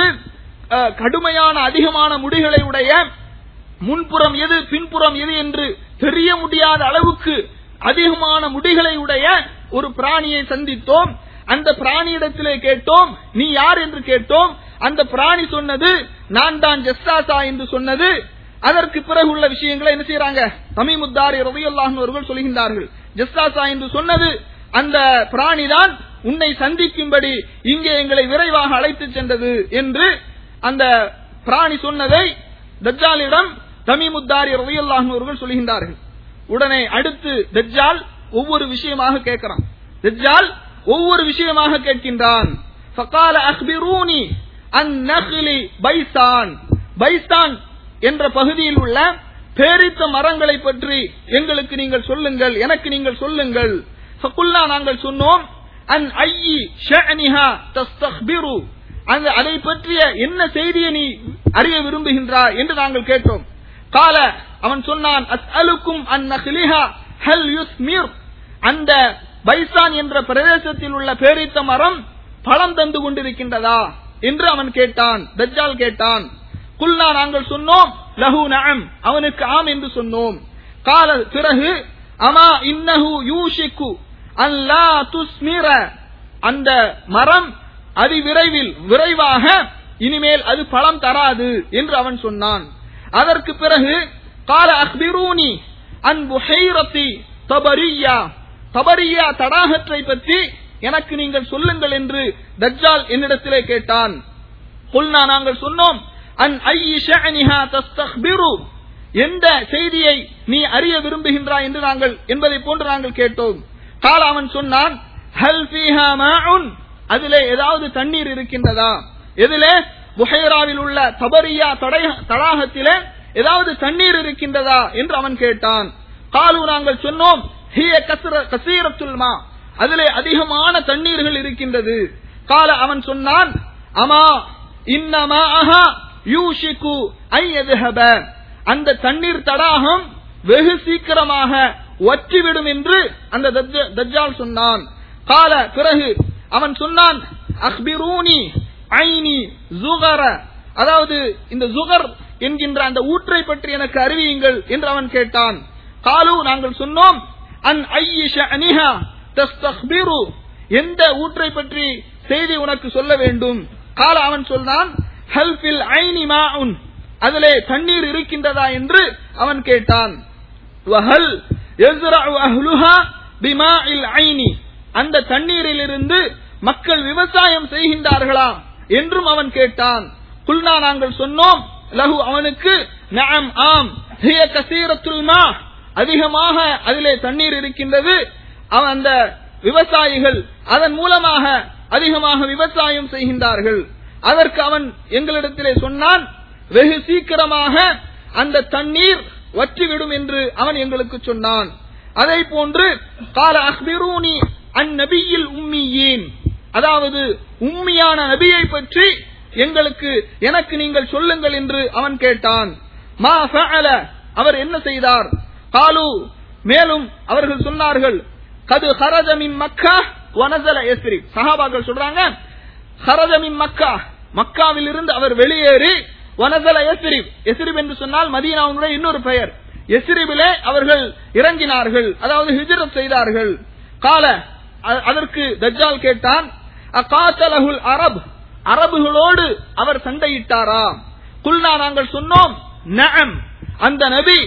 கடுமையான அதிகமான முடிகளை உடைய, முன்புறம் எது பின்புறம் எது என்று தெரிய முடியாத அளவுக்கு அதிகமான முடிகளை உடைய ஒரு பிராணியை சந்தித்தோம். அந்த பிராணியிடத்திலே கேட்டோம், நீ யார் என்று கேட்டோம். அந்த பிராணி சொன்னது, நான் தான் ஜஸ்ஸாஸா என்று சொன்னது. அதற்கு பிறகு உள்ள விஷயங்களை என்ன செய்யறாங்க, தமீமுத்தாரி ரலியல்லாஹு அன்ஹு அவர்கள் சொல்கின்றார்கள், ஜஸ்ஸாஸா என்று சொன்னது அந்த பிராணிதான் உன்னை சந்திக்கும்படி இங்கே எங்களை விரைவாக அழைத்து சென்றது என்று அந்த பிராணி சொன்னதை தஜ்ஜாலிடம் தமீமுத்தாரி ரலியல்லாஹு அன்ஹு அவர்கள் சொல்கின்றார்கள். உடனே அடுத்து தஜ்ஜால் ஒவ்வொரு விஷயமாக கேட்கிறான். தஜ்ஜால் ஒவ்வொரு விஷயமாக கேட்கின்றான். ஃபகால அக்பிரூனி அன் நக்லி பைசான், பைசான் என்ற பகுதியில் உள்ள பேரித்த மரங்களை பற்றி எங்களுக்கு நீங்கள் சொல்லுங்கள், எனக்கு நீங்கள் சொல்லுங்கள். ஃபகுல்னா, நாங்கள் சொன்னோம், அன் ஐயி ஷஅனிஹா தஸ்தக்பிரு, அதை பற்றிய என்ன செய்தியை நீ அறிய விரும்புகின்றாய் என்று நாங்கள் கேட்டோம். கால, அவன் சொன்னான், அஸ்அலுக்கும் அன் நக்லிஹா ஹல் யுஸ்மிர், அந்த பைசான் என்ற பிரதேசத்தில் உள்ள பேரித்த மரம் பழம் தந்து கொண்டிருக்கின்றதா என்று அவன் கேட்டான், தஜ்ஜால் கேட்டான். குல்னா, நாங்கள் சொன்னோம், லஹு நஅம், அவனுக்கு ஆம் என்று சொன்னோம். கால, பிறகு, அமா இன்னஹு யூஷிக்கு அன் லா துஸ்மிர, அந்த மரம் அதிவிரைவில் விரைவாக இனிமேல் அது பழம் தராது என்று அவன் சொன்னான். அதற்கு பிறகு கால அக்பிரூனி அன் புஹைரத்தி தபரியா, தபரியா தடாகத்தை பற்றி எனக்கு நீங்கள் சொல்லுங்கள் என்று தஜ்ஜால் என்னிடத்திலே கேட்டான். குல்னா நாங்கள் சொன்னோம், அன் ஐயி ஷஅனிஹா தஸ்தக்பிரு, எந்த செய்தியை நீ அறிய விரும்புகின்றாய் என்று நாங்கள் என்பதை போன்று நாங்கள் கேட்டோம். கால அவன் சொன்னான், ஹல் ஃபீஹா மாஉன், அதிலே ஏதாவது தண்ணீர் இருக்கின்றதா? எதிலே? புஹைராவில் உள்ள தபரியா தடாகத்திலே ஏதாவது தண்ணீர் இருக்கின்றதா என்று அவன் கேட்டான். காலு நாங்கள் சொன்னோம், ஹிய கஸீரத்துல் மா, அதிலே அதிகமான தண்ணீர்கள் இருக்கின்றது. கால அவன் சொன்னான், அமா இன்னமா அஹா யூஷிகு ஐயதுஹப, அந்த தண்ணீர் தடாகம் வெகு சீக்கிரமாக வற்றிவிடும் என்று அந்த தஜ்ஜால் சொன்னான். கால பிறகு அவன் சொன்னான், அக்பிரூனி ஐனி ஜுகர, அதாவது இந்த ஜுகர் என்கின்ற அந்த ஊற்றை பற்றி எனக்கு அறிவியுங்கள் என்று அவன் கேட்டான். காலு நாங்கள் சொன்னோம், அன் ஐயி ஷஅனிஹா தஸ்தக்பிரு, எந்த ஊற்றை பற்றி செய்தி உனக்கு சொல்ல வேண்டும்? கால அவன் சொன்னான், ஹல் ஃபில் ஐனி மாஉன், அதிலே தண்ணீர் இருக்கின்றதா என்று அவன் கேட்டான். வஹல் யஸ்ரஉ அஹ்லுஹா பிமாஇல் ஐனி, அந்த தண்ணீரிலிருந்து மக்கள் விவசாயம் செய்கின்றார்களா என்றும் அவன் கேட்டான். குல்னா நாங்கள் சொன்னோம், லஹு அவனுக்கு, நஅம் ஆம், ஹிய கஸீரத்துல் மா, அதிகமாக அதிலே தண்ணீர் இருக்கின்றது, அந்த விவசாயிகள் அதன் மூலமாக அதிகமாக விவசாயம் செய்கின்றார்கள். அதற்கு அவன் எங்களிடத்திலே சொன்னான், வெகு சீக்கிரமாக அந்த தண்ணீர் வற்றிவிடும் என்று அவன் எங்களுக்கு சொன்னான். அதை போன்று கால அக்பிரூனி அன் நபியில் உம்மியீன், அதாவது உம்மியான நபியை பற்றி எனக்கு நீங்கள் சொல்லுங்கள் என்று அவன் கேட்டான். மா ஃபஅல, அவர் என்ன செய்தார்? காலு, மேலும் அவர்கள் சொன்னார்கள், கது ஹரஜ மின் மக்கா வ நஸல யஸ்ரிப், சஹாபாக்கள் சொல்றாங்க, ஹரஜ மின் மக்கா, மக்காவில் இருந்து அவர் வெளியேறி, வ நஸல யஸ்ரிப், யஸ்ரிப் என்று சொன்னால் மதீனாவுடைய இன்னொரு பெயர், யஸ்ரிபிலே அவர்கள் இறங்கினார்கள், அதாவது ஹிஜ்ரத் செய்தார்கள். கால, அதற்கு தஜ்ஜால் கேட்டான், அகாத்தலஹுல் அரப், அரபுகளோடு அவர் சண்டையிட்டாரா? குல்னா நாங்கள் சொன்னோம், நஅம், அந்த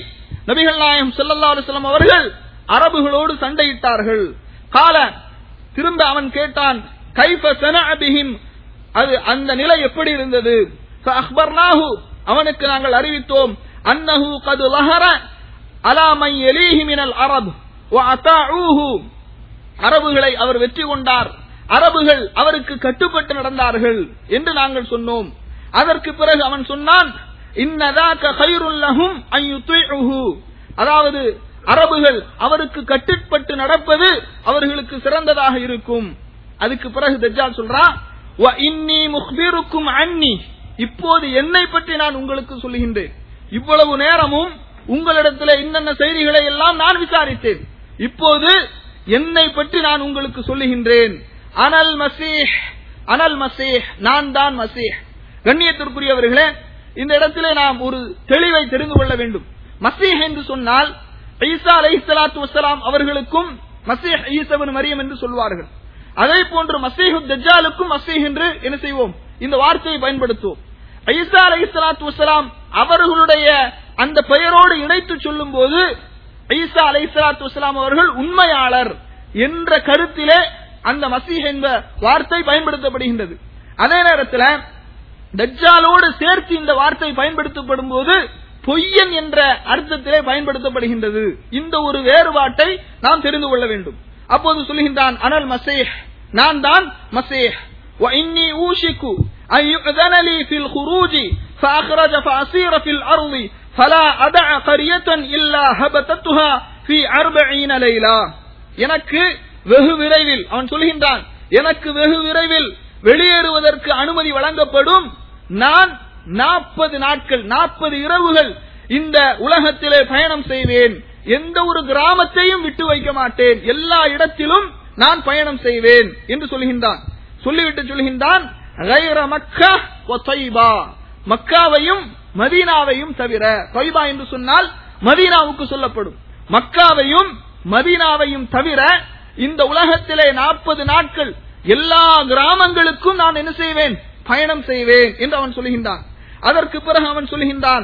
நபிகள் நாயகம் ஸல்லல்லாஹு அலைஹி வஸல்லம் அவர்கள் அரபுகளோடு சண்டையிட்டார்கள். கால, திரும்ப அவன் கேட்டான், கைஃப ஸனஅ பிஹிம், அது அந்த நிலை எப்படி இருந்தது? ஃபஅக்பர்னாஹு, அவனுக்கு நாங்கள் அறிவித்தோம், அன்னஹு கத் லஹர அலா மன் யலீஹி மினல் அரப் வ அதாஊஹு, அரபுகளை அவர் வெற்றி கொண்டார், அரபுகள் அவருக்கு கட்டுப்பட்டு நடந்தார்கள் என்று நாங்கள் சொன்னோம். அதற்கு பிறகு அவன் சொன்னான், இன்னதாக கைருல் லஹும் அன் யுதீஉஹு, அதாவது அரபுகள் அவருக்கு கட்டுப்பட்டு நடப்பது அவர்களுக்கு சிறந்ததாக இருக்கும். அதுக்கு பிறகு தஜ்ஜால் சொல்றான், வ இன்னி முக்பிருக்கும் அன்னி, இப்போது என்னை பற்றி நான் உங்களுக்கு சொல்லுகின்றேன். இவ்வளவு நேரமும் உங்களிடத்தில் இன்னென்ன செய்திகளை எல்லாம் நான் விசாரித்தேன், இப்போது என்னை பற்றி நான் உங்களுக்கு சொல்லுகின்றேன். அனல் மசீஹ், அனல் மசீஹ், நான் தான் மசீஹ். கண்ணியத்திற்குரியவர்களே, இந்த இடத்திலே நாம் ஒரு தெளிவை தெரிந்து கொள்ள வேண்டும். மசீஹ் என்று சொன்னால் ஈசா அலைஹிஸ்ஸலாத்து வஸ்ஸலாம் அவர்களுக்கும் மசீஹ் ஈசா இப்னு மரியம் என்று சொல்வார்கள். அதே போன்று மசீஹு தஜ்ஜாலுக்கும் மசீஹ் என்று என்ன செய்வோம், இந்த வார்த்தையை பயன்படுத்துவோம். ஈசா அலைஹிஸ்ஸலாத்து வஸ்ஸலாம் அவர்களுடைய அந்த பெயரோடு இணைத்து சொல்லும் போது ஈசா அலைஹிஸ்ஸலாத்து வஸ்ஸலாம் அவர்கள் உண்மையாளர் என்ற கருத்திலே அந்த மசீஹ் என்ற வார்த்தை பயன்படுத்தப்படுகின்றது. அதே நேரத்தில் தஜ்ஜாலோடு சேர்த்து இந்த வார்த்தை பயன்படுத்தப்படும் போது பொய்யன் என்ற அர்த்தத்திலே பயன்படுத்தப்படுகின்றது. இந்த ஒரு வேறுபாட்டை நாம் தெரிந்து கொள்ள வேண்டும். அப்போது சொல்கின்றான், அனல் மசீஹ், நான் தான் மசீஹ். வ இன்னி ஊஷிகு அன் யுஅதன லீ ஃபில் குரூஜி ஃபஅக்ரஜ ஃபஅஸீர ஃபில் அர்தி ஃபலா அதஅ கரியத்தன் இல்லா ஹபதத்துஹா ஃபீ 40 லைலா, எனக்கு வெகு விரைவில், அவன் சொல்கின்றான், எனக்கு வெகு விரைவில் வெளியேறுவதற்கு அனுமதி வழங்கப்படும். நான் 40 நாட்கள் 40 இரவுகள் இந்த உலகத்திலே பயணம் செய்வேன், எந்த ஒரு கிராமத்தையும் விட்டு வைக்க மாட்டேன், எல்லா இடத்திலும் நான் பயணம் செய்வேன் என்று சொல்கின்றான். சொல்லிவிட்டு சொல்கின்றான், கைர மக்கா வ தைபா, மக்காவையும் மதீனாவையும் தவிர. தைபா என்று சொன்னால் மதீனாவுக்கு சொல்லப்படும். மக்காவையும் மதீனாவையும் தவிர இந்த உலகத்திலே 40 நாட்கள் எல்லா கிராமங்களுக்கும் நான் என்ன செய்வேன், பயணம் செய்வேன் என்று அவன் சொல்கின்றான். அதற்கு பிறகு அவன் சொல்கின்றான்,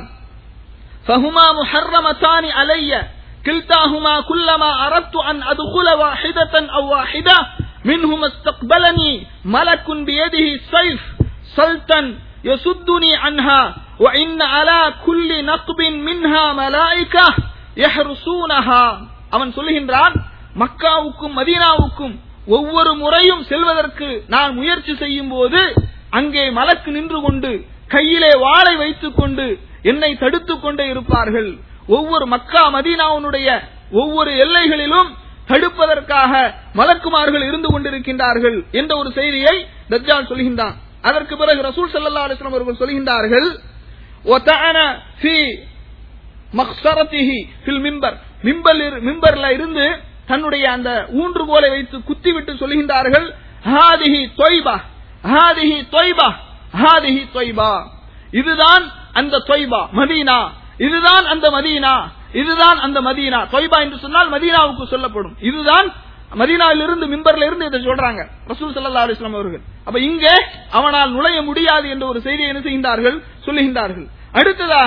ஃபஹுமா முஹர்ரமதானி அலைய கில்தாஹுமா குல்லமா அரத்து அன் அதுகுல வாஹிதத்தன் அவ் வாஹிதா منهم استقبلني ملك بيده السيف سلطا يصدني عنها وإن على كل نقب منها ملائكة يحرسونها. அவன் சொல்லுகின்றான், மக்காவுக்கும் மதீனாவுக்கும் ஒவ்வொரு முறையும் செல்வதற்கு நான் முயற்சி செய்யும் போது அங்கே மலக்கு நின்று கொண்டு கையிலே வாளை வைத்துக் கொண்டு என்னை தடுத்துக் கொண்டே இருப்பார்கள். ஒவ்வொரு மக்கா மதீனாவுடைய ஒவ்வொரு எல்லைகளிலும் தடுப்பதற்காக மலக்குமார்கள் இருந்து கொண்டிருக்கின்றார்கள் என்ற ஒரு செய்தியை தஜ்ஜால் சொல்கின்றான். அதற்கு பிறகு ரசூல் ஸல்லல்லாஹு அலைஹி வஸல்லம் அவர்கள் சொல்கின்றார்கள், வதஅன ஃபீ மக்ஸரத்திஹி ஃபில் மிம்பர், மிம்பர்ல இருந்து தன்னுடைய அந்த ஊன்றுகோலை வைத்து குத்திவிட்டு சொல்கின்றார்கள், ஹாதிஹி தொய்பா ஹாதிஹி தொய்பா ஹாதிஹி தொய்பா, இதுதான் அந்த தொய்பா மதீனா, இதுதான் அந்த மதீனா, இதுதான் அந்த மதீனா. தொய்பா என்று சொன்னால் மதீனாவுக்கு சொல்லப்படும். இதுதான் மதீனாவிலிருந்து மிம்பர்ல இருந்து இதை சொல்றாங்க ரசூல் ஸல்லல்லாஹு அலைஹி வஸல்லம் அவர்கள். அப்ப இங்கே அவனால் நுழைய முடியாது என்ற ஒரு செய்தியை என்ன செய்கின்றார்கள், சொல்லுகின்றார்கள். அடுத்ததாக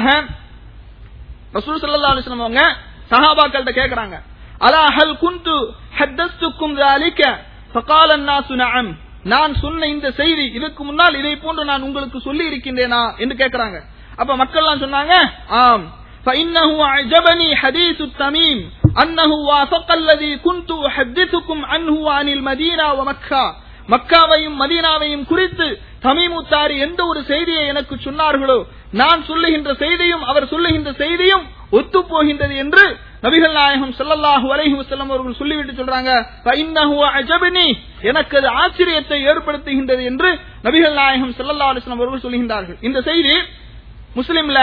ரசூல் ஸல்லல்லாஹு அலைஹி வஸல்லம் அவங்க சஹாபாக்கள்ட்ட கேக்குறாங்க, அலா ஹல் குன்து ஹத்தஸ்துக்கும் ذلك فقال الناس نعم, நான் சொன்ன இந்த செய்தி இதற்கு முன்னால் இதை போன்று நான் உங்களுக்கு சொல்லி இருக்கின்றேனா என்று கேக்குறாங்க. அப்ப மக்கள் எல்லாம் சொன்னாங்க, ஆம். فإنه أعجبني حديث التميم أنه وافق الذي كنت أحدثكم عنه عن المدينة ومكة, மக்காவையும் மதீனாவையும் குறித்து தமீமுத்தாரி எந்த ஒரு செய்தியை எனக்கு சொன்னார்களோ நான் சொல்லுகின்ற செய்தியும் அவர் சொல்லுகின்ற செய்தியும் ஒத்து போகின்றது என்று நபிகள் நாயகம் ஸல்லல்லாஹு அலைஹி வஸல்லம் அவர்கள் சொல்லிவிட்டு சொல்றாங்க, فإنه أعجبني, எனக்கு அது ஆச்சரியத்தை ஏற்படுத்துகின்றது என்று நபிகள் நாயகம் ஸல்லல்லாஹு அலைஹி வஸல்லம் அவர்கள் சொல்கின்றார்கள். இந்த செய்தி முஸ்லிம்ல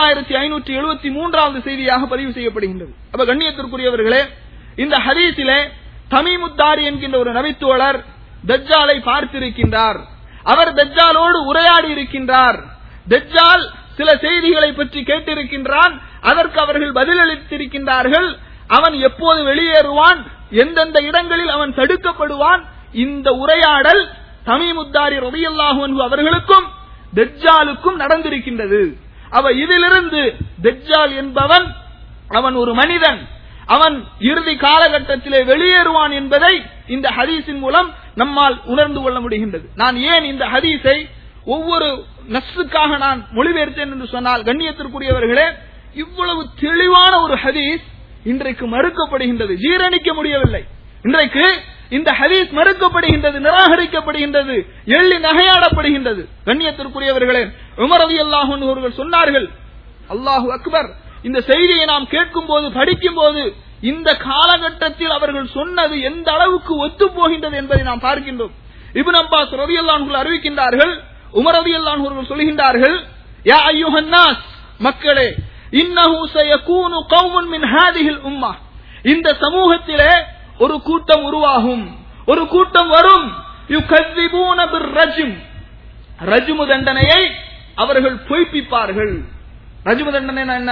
7573வது செய்தியாக பதிவு செய்யப்படுகின்றது. அப்ப கண்ணியத்திற்குரியவர்களே, இந்த ஹதீஸிலே தமீமுத்தாரி என்கின்ற ஒரு நபித்தோழர் தஜ்ஜாலை பார்த்திருக்கின்றார். அவர் தஜ்ஜாலோடு உரையாடி இருக்கின்றார். தஜ்ஜால் சில செய்திகளை பற்றி கேட்டிருக்கின்றான். அதற்கு அவர்கள் பதிலளித்திருக்கின்றார்கள். அவன் எப்போது வெளியேறுவான், எந்தெந்த இடங்களில் அவன் தடுக்கப்படுவான், இந்த உரையாடல் தமீமுத்தாரி ரலியல்லாஹு அன்ஹு அவர்களுக்கும் தஜ்ஜாலுக்கும் நடந்திருக்கின்றது. அவ இதிலிருந்து தஜ்ஜால் என்பவன் அவன் ஒரு மனிதன், அவன் இறுதி காலகட்டத்திலே வெளியேறுவான் என்பதை இந்த ஹதீஸின் மூலம் நம்மால் உணர்ந்து கொள்ள முடிகின்றது. நான் ஏன் இந்த ஹதீஸை ஒவ்வொரு நஸ்ஸுக்காக நான் மொழிபெயர்த்தேன் என்று சொன்னால், கண்ணியத்திற்குரியவர்களே, இவ்வளவு தெளிவான ஒரு ஹதீஸ் இன்றைக்கு மறுக்கப்படுகின்றது, ஜீரணிக்க முடியவில்லை. இன்றைக்கு இந்த ஹதீஸ் மறுக்கப்படுகின்றது, நிராகரிக்கப்படுகின்றது, எள்ளி நகையாடப்படுகின்றது. கண்ணியத்திற்குரியவர்களே, உமர் ரலியல்லாஹு அன்ஹு அவர்கள் சொன்னார்கள், அல்லாஹு அக்பர், இந்த செய்தியை நாம் கேட்கும் போது படிக்கும் போது இந்த காலகட்டத்தில் அவர்கள் சொன்னது எந்த அளவுக்கு ஒத்து போகின்றது என்பதை நாம் பார்க்கின்றோம். இப்னு அப்பாஸ் ரலியல்லாஹு அன்ஹு அறிவிக்கின்றார்கள், உமர் ரலியல்லாஹு அன்ஹு அவர்கள் சொல்கின்றார்கள், யா அய்யுஹன் நாஸ், மக்களே, இன்னஹு சயகூனு கௌமுன் மின் ஹாதிஹில் உம்மah, இந்த சமூகத்திலே ஒரு கூட்டம் உருவாகும், ஒரு கூட்டம் வரும், யுகذிபூன பிர்ரஜ்ம், ரஜ்மு தண்டனையை அவர்கள் பொய்ப்பிப்பார்கள். ரஜ்மு தண்டனை என்ன?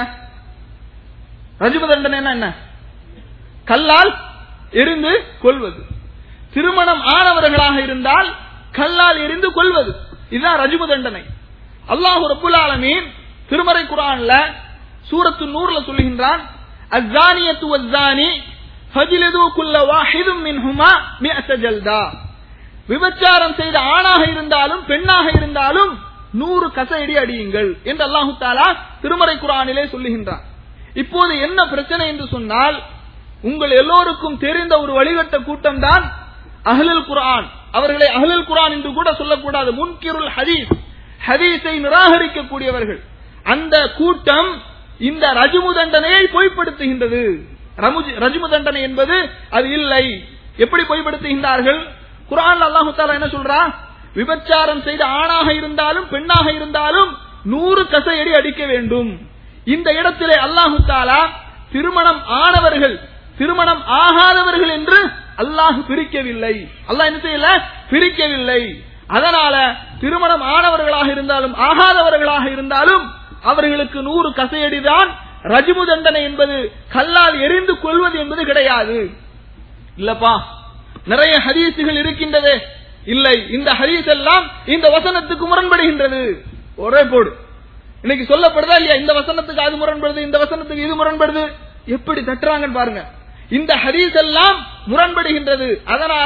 ரஜ்மு தண்டனை என்ன? கல்லால் எறிந்து கொல்வது. திருமணம் ஆனவர்களாக இருந்தால் கல்லால் எறிந்து கொல்வது, இதுதான் ரஜ்மு தண்டனை. அல்லாஹ் ரப்பல் ஆலமீன் திருமறை குர்ஆன்ல சூரத்து நூர்ல சொல்லுகின்றான், அஸ்ஸானியத்து வஸ்ஸானி ஃபஜ்லிது குல்ல வாஹிதும் மின்ஹுமா மிஅத ஜல்தா, விபச்சாரம் செய்த ஆணாக இருந்தாலும் பெண்ணாக இருந்தாலும் 100 கசையடி அடியுங்கள் என்று அல்லாஹ் தஆலா திருமறை குர்ஆனிலே சொல்லுகின்றான். இப்போது என்ன பிரச்சனை என்று சொன்னால், உங்கள் எல்லோருக்கும் தெரிந்த ஒரு வழிகட்ட கூட்டம் தான் அஹ்லுல் குர்ஆன். அவர்களை அஹ்லுல் குர்ஆன் என்று கூட சொல்லக்கூடாது, முன்கிருல் ஹதீஸ், ஹதீஸை நிராகரிக்க கூடியவர்கள். அந்த கூட்டம் இந்த ரஜ்மு தண்டனையை பொய்ப்படுத்துகின்றது. ரஜ்மு தண்டனை என்பது அது இல்லை. எப்படி பொய்ப்படுத்துகின்றார்கள்? குர்ஆன்ல அல்லாஹ் தஆலா என்ன சொல்றான்? விபச்சாரம் செய்த ஆணாக இருந்தாலும் பெண்ணாக இருந்தாலும் 100 கசையடி அடிக்க வேண்டும். இந்த இடத்திலே அல்லாஹ் தஆலா திருமணம் ஆனவர்கள் திருமணம் ஆகாதவர்கள் என்று அல்லாஹ் பிரிக்கவில்லை. அல்லாஹ் என்ன செய்யல? பிரிக்கவில்லை. அதனால திருமணம் ஆனவர்களாக இருந்தாலும் ஆகாதவர்களாக இருந்தாலும் அவர்களுக்கு 100 கசையடிதான் ரஜ்மு தண்டனை என்பது, கல்லால் எறிந்து கொள்வது என்பது கிடையாது. இல்லப்பா, நிறைய ஹதீசுகள் இருக்கின்றதே. இல்லை, இந்த ஹதீஸ் எல்லாம் இந்த வசனத்துக்கு முரண்படுகின்றது. ஒரே போடு. இன்னைக்கு சொல்லப்படுதா இல்லையா? இந்த வசனத்துக்கு அது முரண்படுது, இந்த வசனத்துக்கு இது முரண்படுது. எப்படி தட்டுறாங்கன்னு பாருங்க. இந்த ஹதீஸ் எல்லாம் முரண்படுகின்றது, அதனால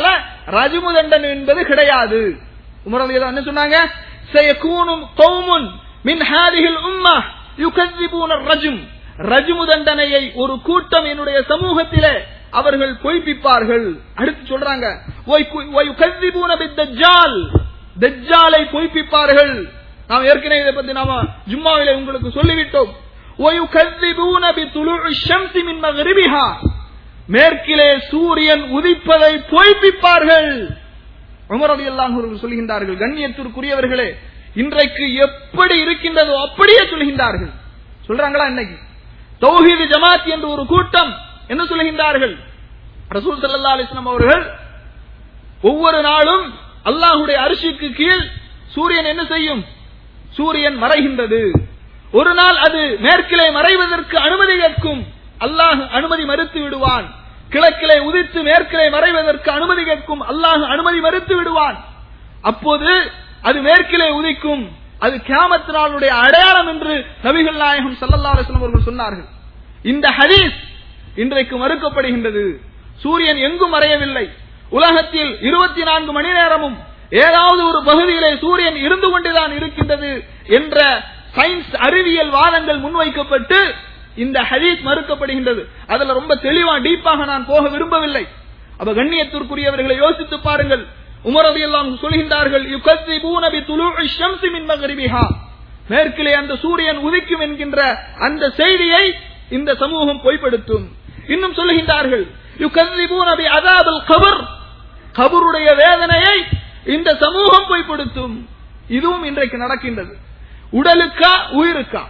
ரஜ்மு தண்டனை என்பது கிடையாது. உமர் ரலியல்லாஹு என்ன சொன்னாங்க? சயகூனு கௌமுன் மின் ஹாதிஹில் உம்மஹ் யுகذிபூன ரஜ்ம், ரஜ்மு தண்டனையை ஒரு கூட்டம் என்னுடைய சமூகத்திலே அவர்கள் பொய்ப்பிப்பார்கள். அடுத்து சொல்றாங்க வயுகذிபூன பித்தஜ்ஜால், தஜ்ஜாலை பொய்ப்பிப்பார்கள். நாம் ஏற்கனவே இதை பத்தி நாம ஜும்மாவிலே உங்களுக்கு சொல்லிவிட்டோம். வயுகذிபூன பிதுலூஇ ஷம்ஸி மின் மக்ரிபிஹா, மேற்கிலே சூரியன் உதிப்பதை பொய்ப்பிப்பார்கள். உமர் ரலியல்லாஹு அன்ஹு சொல்கின்றார்கள், கண்ணியத்திற்குரியவர்களே, இன்றைக்கு எப்படி இருக்கின்றதோ அப்படியே சொல்கின்றார்கள். சொல்றாங்களா? இன்னைக்கு தௌஹீத் ஜமாத் என்ற ஒரு கூட்டம் என்ன சொல்கின்றார்கள்? ரசூல் ஸல்லல்லாஹு அலைஹி வஸல்லம் அவர்கள் ஒவ்வொரு நாளும் அல்லாஹ்வுடைய அர்ஷுக்கு கீழ் சூரியன் என்ன செய்யும்? சூரியன் மறைகின்றது. ஒரு நாள் அது மேற்கிலே மறைவதற்கு அனுமதி கேட்கும், அல்லாஹ் அனுமதி மறுத்து விடுவான். கிழக்கிலே உதித்து மேற்கிலே மறைவதற்கு அனுமதி கேட்கும், அல்லாஹ் அனுமதி மறுத்து விடுவான். அப்போது அது மேற்கிலே உதிக்கும். அது கியாமத் நாளுடைய அடையாளம் என்று நபிகள் நாயகம் ஸல்லல்லாஹு அலைஹி வஸல்லம் அவர்கள் சொன்னார்கள். இந்த ஹதீஸ் இன்றைக்கு மறுக்கப்படுகின்றது. சூரியன் எங்கும் மறையவில்லை. உலகத்தில் 24 மணி நேரமும் ஏதாவது ஒரு பகுதியிலே சூரியன் இருந்து கொண்டுதான் இருக்கின்றது என்ற சயின்ஸ் அறிவியல் வாதங்கள் முன்வைக்கப்பட்டு இந்த ஹதீஸ் மறுக்கப்படுகின்றது. அதுல ரொம்ப தெளிவா டீப்பாக நான் போக விரும்பவில்லை. அப்ப கண்ணியத்திற்குரியவர்களை யோசித்து பாருங்கள். உமர் ரலியல்லாஹு அன்ஹு சொல்கின்றார்கள், யுகذிபூன பிதுலூஇ ஷம்ஸி மின் மக்ரிபிஹா, மேற்கிலே அந்த சூரியன் உதிக்கும் என்கின்ற அந்த செய்தியை இந்த சமூகம் பொய்ப்படுத்தும். இன்னும் சொல்கின்றார்கள், யுகذிபூன பிஅஸாபில் கபர், கபருடைய வேதனையை இந்த சமூகம் பொய்ப்படுத்தும். இதுவும் இன்றைக்கு நடக்கின்றது. உடலுக்கா உயிருக்கா?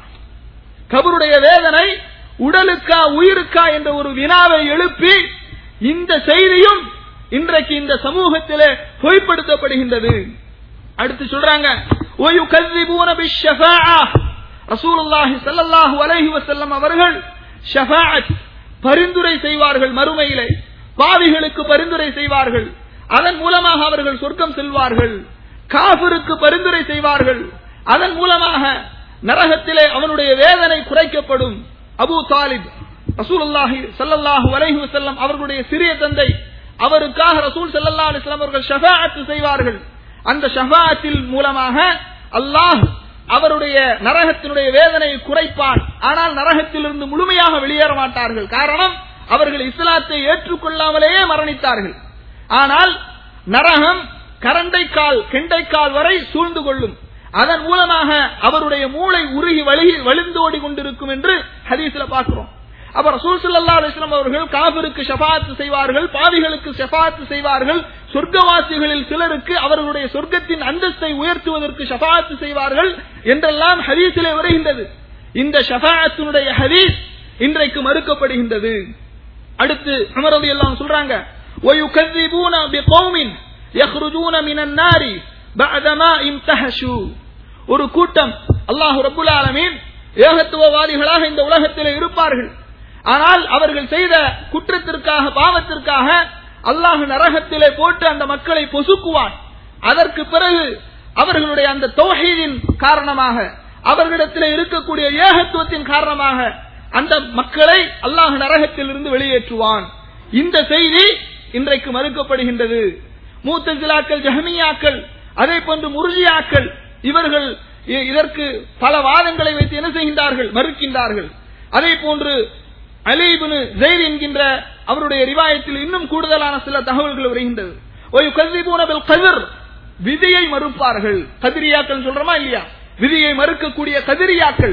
கபருடைய வேதனை உடலுக்கா உயிருக்கா என்ற ஒரு வினாவை எழுப்பி இந்த செய்தியும் இன்றைக்கு இந்த சமூகத்திலே பொய்ப்படுத்தப்படுகின்றது. அடுத்து சொல்றாங்க, வயுகذிபூன பிஷ்ஷஃபாஅ, ரசூலுல்லாஹி ஸல்லல்லாஹு அலைஹி வஸல்லம் அவர்கள் ஷஃபாஅத், பரிந்துரை செய்வார்கள். மறுமையிலே பாவிகளுக்கு பரிந்துரை செய்வார்கள். அதன் மூலமாக அவர்கள் சொர்க்கம் செல்வார்கள். காஃபிருக்கு பரிந்துரை செய்வார்கள். அதன் மூலமாக நரகத்திலே அவனுடைய வேதனை குறைக்கப்படும். அபூ தாலிப், ரசூலுல்லாஹி ஸல்லல்லாஹு அலைஹி வஸல்லம் அவர்களுடைய சிறிய தந்தை, அவருக்காக ரசூல் ஸல்லல்லாஹு அலைஹி வஸல்லம் அவர்கள் ஷஃபாஅத் செய்வார்கள். அந்த ஷஃபாஅத்தில் மூலமாக அல்லாஹ் அவருடைய நரகத்தினுடைய வேதனையை குறைப்பான். ஆனால் நரகத்திலிருந்து முழுமையாக வெளியேற மாட்டார்கள். காரணம், அவர்கள் இஸ்லாத்தை ஏற்றுக்கொள்ளாமலேயே மரணித்தார்கள். ஆனால் நரகம் கரண்டைக்கால் கெண்டைக்கால் வரை சூழ்ந்து கொள்ளும். அதன் மூலமாக அவருடைய மூளை உருகி வழிந்தோடி கொண்டிருக்கும் என்று ஹதீஸ்ல பார்க்கிறோம். அப்ப ரசூல் ஸல்லல்லாஹு அலைஹி வஸல்லம் அவர்கள் காஃபிருக்கு ஷஃபாஅத் செய்வார்கள், பாவிகளுக்கு ஷஃபாஅத் செய்வார்கள், சொர்க்கவாசிகளில் சிலருக்கு அவர்களுடைய சொர்க்கத்தின் அந்தஸ்தை உயர்த்துவதற்கு ஷஃபாஅத் செய்வார்கள் என்றெல்லாம் ஹதீஸிலே வருகின்றது. இந்த ஷஃபாஅத்தினுடைய ஹதீஸ் இன்றைக்கு மறுக்கப்படுகின்றது. அடுத்து உமர் ரலியல்லாஹு அன்ஹு சொல்றாங்க, வயுகذிபூன பிகௌமின் யக்ருஜூன மினன் நாரி பஅதமா இம்தஹஷு, ஒரு கூட்டம் அல்லாஹ் ரப்பல் ஆலமீன் ஏகத்துவவாதிகளாக இந்த உலகத்திலே இருப்பார்கள். ஆனால் அவர்கள் செய்த குற்றத்திற்காக, பாவத்திற்காக அல்லாஹ் நரகத்திலே போட்டு அந்த மக்களை பொசுக்குவான். அதற்கு பிறகு அவர்களுடைய அந்த தௌஹீதின் காரணமாக, அவர்களிடத்திலே இருக்கக்கூடிய ஏகத்துவத்தின் காரணமாக அந்த மக்களை அல்லாஹ் நரகத்தில் இருந்து வெளியேற்றுவான். இந்த செய்தி இன்றைக்கு மறுக்கப்படுகின்றது. முத்தஸிலாக்கள், ஜஹ்மியாக்கள், அதே போன்று முர்ஜியாக்கள், இவர்கள் இதற்கு பல வாதங்களை வைத்து என்ன செய்கின்றார்கள்? மறுக்கின்றார்கள். அதே போன்று அலி இப்னு ஸைத் என்கின்ற அவருடைய ரிவாயத்தில் இன்னும் கூடுதலான சில தகவல்கள் வருகின்றது. வயுகذிபூன பில் கத்ர், விதியை மறுப்பார்கள். கதிரியாக்கள் சொல்றோமா இல்லையா? விதியை மறுக்கக்கூடிய கதிரியாக்கள்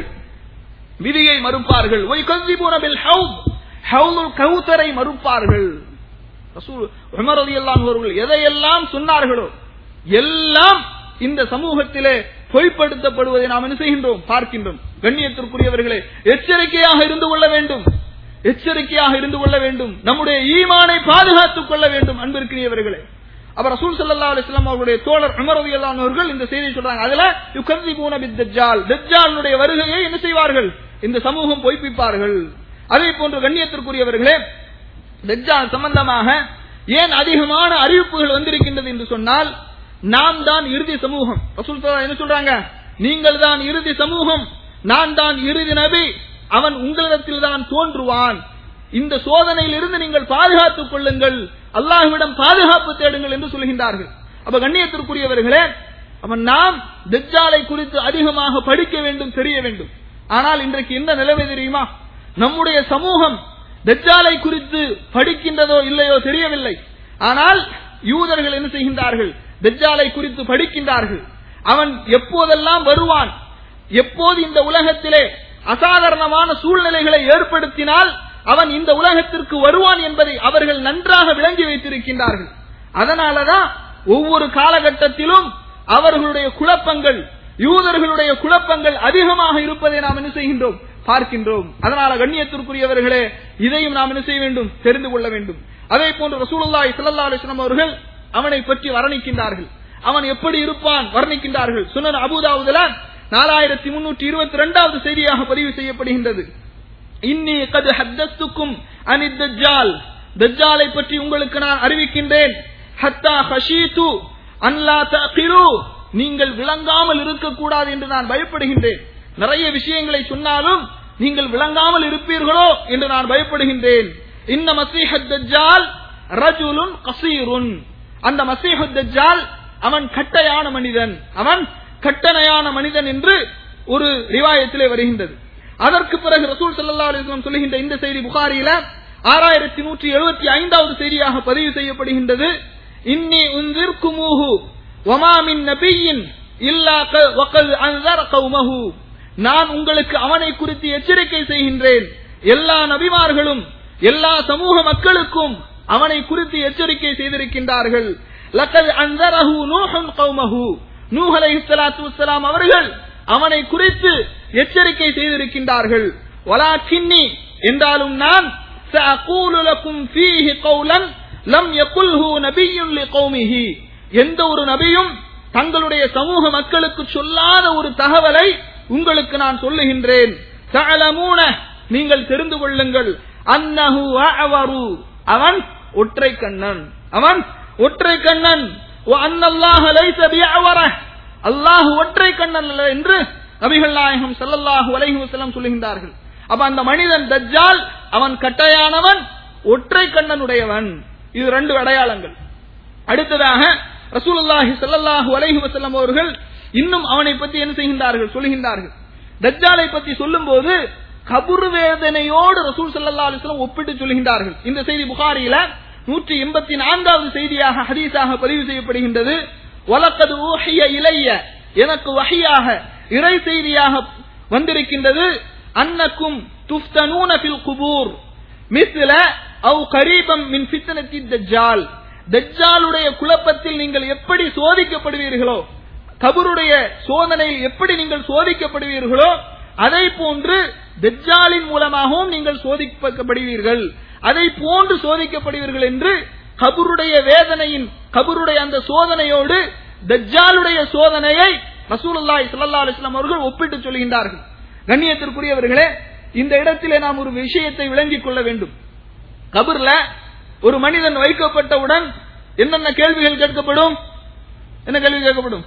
விதியை மறுப்பார்கள். வயுகذிபூன பில் ஹவுத், ஹவுதுல் கௌதரை மறுப்பார்கள். ரசூல் உமர் ரலியல்லாஹு அன்ஹு அவர்கள் எதையெல்லாம் சொன்னார்களோ எல்லாம் இந்த சமூகத்திலே பொய்ப்படுத்தப்படுவதை நாம் என்ன செய்கின்றோம்? பார்க்கின்றோம். கண்ணியத்திற்குரியவர்களே, எச்சரிக்கையாக இருந்து கொள்ள வேண்டும், எச்சரிக்கையாக இருந்து கொள்ள வேண்டும். நம்முடைய ஈமானை பாதுகாத்துக் கொள்ள வேண்டும். அன்பிற்குரியவர்களே, அப்ப ரசூல் ஸல்லல்லாஹு அலைஹி வஸல்லம் அவருடைய தோழர் உமர் ரலியல்லாஹு அன்ஹு அவர்கள் இந்த செய்தியை சொல்றாங்க. அதுல யுகذிபூன பித்தஜ்ஜால், தஜ்ஜாலுடைய வருகையை என்ன செய்வார்கள்? இந்த சமூகம் பொய்ப்பிப்பார்கள். அதே போன்று கண்ணியத்திற்குரியவர்களே, தஜ்ஜால் சம்பந்தமாக ஏன் அதிகமான அறிவிப்புகள் வந்திருக்கின்றது என்று சொன்னால், நாம் தான் இறுதி சமூகம். ரசூல் ஸல்லல்லாஹு என்ன சொல்றாங்க? நீங்கள் தான் இறுதி சமூகம், நான் தான் இறுதி நபி, அவன் உங்களிடத்தில் தான் தோன்றுவான். இந்த சோதனையிலிருந்து நீங்கள் பாதுகாத்துக் கொள்ளுங்கள், அல்லாஹ்விடம் பாதுகாப்பு தேடுங்கள் என்று சொல்கின்றார்கள். அப்ப கண்ணியத்திற்குரியவர்களே, நாம் தஜ்ஜாலை குறித்து அதிகமாக படிக்க வேண்டும், தெரிய வேண்டும். ஆனால் இன்றைக்கு என்ன நிலைமை தெரியுமா? நம்முடைய சமூகம் தஜ்ஜாலை குறித்து படிக்கின்றதோ இல்லையோ தெரியவில்லை. ஆனால் யூதர்கள் என்ன செய்கின்றார்கள்? தஜ்ஜாலை குறித்து படிக்கின்றார்கள். அவன் எப்போதெல்லாம் வருவான், எப்போது இந்த உலகத்திலே அசாதாரணமான சூழ்நிலைகளை ஏற்படுத்தினால் அவன் இந்த உலகத்திற்கு வருவான் என்பதை அவர்கள் நன்றாக விளங்கி வைத்திருக்கின்றார்கள். அதனாலதான் ஒவ்வொரு காலகட்டத்திலும் அவர்களுடைய குழப்பங்கள், யூதர்களுடைய குழப்பங்கள் அதிகமாக இருப்பதை நாம் என்ன செய்கின்றோம்? பார்க்கின்றோம். அதனால கண்ணியத்திற்குரியவர்களே, இதையும் நாம் என்ன செய்ய வேண்டும்? தெரிந்து கொள்ள வேண்டும். அதே போன்று ரசூலுல்லாஹி ஸல்லல்லாஹு அலைஹி வஸல்லம் அவர்கள் அவனை பற்றி வர்ணிக்கின்றார்கள். அவன் எப்படி இருப்பான் வர்ணிக்கின்றார்கள். சுனன் அபூதாவுதுல 4322வது செய்தியாக பதிவு செய்யப்படுகின்றது. இன்னி கத் ஹத்தஸ்துக்கும் அனித் தஜ்ஜால், தஜ்ஜாலை பற்றி உங்களுக்கு நான் அறிவிக்கின்றேன். ஹத்தா ஹஷீது அன் லா தஅகிலு, நீங்கள் விளங்காமல் இருக்கக்கூடாது என்று நான் பயப்படுகின்றேன். நிறைய விஷயங்களை சொன்னாலும் நீங்கள் விளங்காமல் இருப்பீர்களோ என்று நான் பயப்படுகின்றேன். இன்ன மஸீஹத் தஜ்ஜால் ரஜுலுன் கஸீருன், அந்த மஸீஹத் தஜ்ஜால் அவன் கட்டையான மனிதன், அவன் கட்டணையான மனிதன் என்று ஒரு ரிவாயத்திலே வருகின்றது. அதற்கு பிறகு ரசூல் ஸல்லல்லாஹு அலைஹி வஸல்லம் சொல்லுகின்ற இந்த செய்தி புகாரியில 6175வது செய்தியாக பதிவு செய்யப்படுகின்றது. இன்னி உன்திர்குமூஹு வமா மின் நபிய்யின் இல்லா வகல் அன்ஸர கௌமஹு, நான் உங்களுக்கு அவனை குறித்து எச்சரிக்கை செய்கின்றேன். எல்லா நபிமார்களும் எல்லா சமூக மக்களுக்கும் அவனை குறித்து எச்சரிக்கை செய்திருக்கின்றார்கள். லகத் அன்ஸரஹு நூஹுன் கௌமஹு, நூஹ் அலைஹிஸ்ஸலாத்து வஸ்ஸலாம் அவர்கள் அவனை குறித்து எச்சரிக்கை செய்திருக்கின்றார்கள். வலாக்கின்னி, என்றாலும் நான் சஅகூலு லகும் ஃபீஹி கௌலன் லம் யகுல்ஹு நபிய்யுன் லிகௌமிஹி, எந்த ஒரு நபியும் தங்களுடைய சமூக மக்களுக்கு சொல்லாத ஒரு தகவலை உங்களுக்கு நான் சொல்லுகின்றேன். தஅலமூன, நீங்கள் தெரிந்து கொள்ளுங்கள். அன்னஹு அஅவரு, அவன் ஒற்றை கண்ணன், அவன் ஒற்றை கண்ணன். வ அன்னல்லாஹ லைஸ பிஅவர, அல்லாஹ் ஒற்றை கண்ணன் அல்ல என்று நபிகள் நாயகம் ஸல்லல்லாஹு அலைஹி வஸல்லம் சொல்லுகின்றார்கள். அப்ப அந்த மனிதன் தஜ்ஜால் அவன் கட்டையானவன், ஒற்றை கண்ணனுடையவன். இது ரெண்டு அடையாளங்கள். அடுத்ததாக ரசூலுல்லாஹி ஸல்லல்லாஹு அலைஹி வஸல்லம் அவர்கள் இன்னும் அவனை பற்றி என்ன செய்கின்றார்கள்? சொல்லுகின்றார்கள். தஜ்ஜாலை பற்றி சொல்லும்போது கபர் வேதனையோடு ரசூல் ஸல்லல்லாஹு அலைஹி வஸல்லம் ஒப்பிட்டு சொல்லுகின்றார்கள். இந்த செய்தி புகாரியில 184வது செய்தியாக ஹதீஸாக பதிவு செய்யப்படுகின்றது. வலக்கத் ஊஹிய இலைய, எனக்கு வஹியாக இறை செய்தியாக வந்திருக்கின்றது. அன்னக்கும் துஃப்தனூன ஃபில் குபூர் மிஸ்ல அவ் கரீபம் மின் ஃபித்னத்தி தஜ்ஜால், தஜ்ஜாலுடைய குழப்பத்தில் நீங்கள் எப்படி சோதிக்கப்படுவீர்களோ, கபருடைய சோதனையில் எப்படி நீங்கள் சோதிக்கப்படுவீர்களோ, அதை போன்று தஜ்ஜாலின் மூலமாகவும் நீங்கள் சோதிக்கப்படுவீர்கள், அதை போன்று சோதிக்கப்படுவீர்கள் என்று கபருடைய வேதனையின், கபருடைய அந்த சோதனையோடு தஜ்ஜாலுடைய சோதனையை ரசூலுல்லாஹி ஸல்லல்லாஹு அலைஹி வஸல்லம் அவர்கள் ஒப்பிட்டு சொல்கின்றார்கள். கண்ணியத்திற்குரியவர்களே, இந்த இடத்திலே நாம் ஒரு விஷயத்தை விளங்கிக் கொள்ள வேண்டும். கபர்ல ஒரு மனிதன் வைக்கப்பட்டவுடன் என்னென்ன கேள்விகள் கேட்கப்படும்? என்ன கேள்வி கேட்கப்படும்?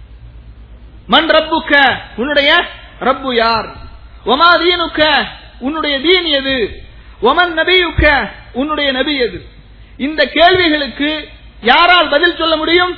மன் ரப்புக்க, உன்னுடைய ரப்பு யார்? வமா தீனுக்க, உன்னுடைய தீன் எது? வமன் நபியுக்க, உன்னுடைய நபி எது? இந்த கேள்விகளுக்கு யாரால் பதில் சொல்ல முடியும்?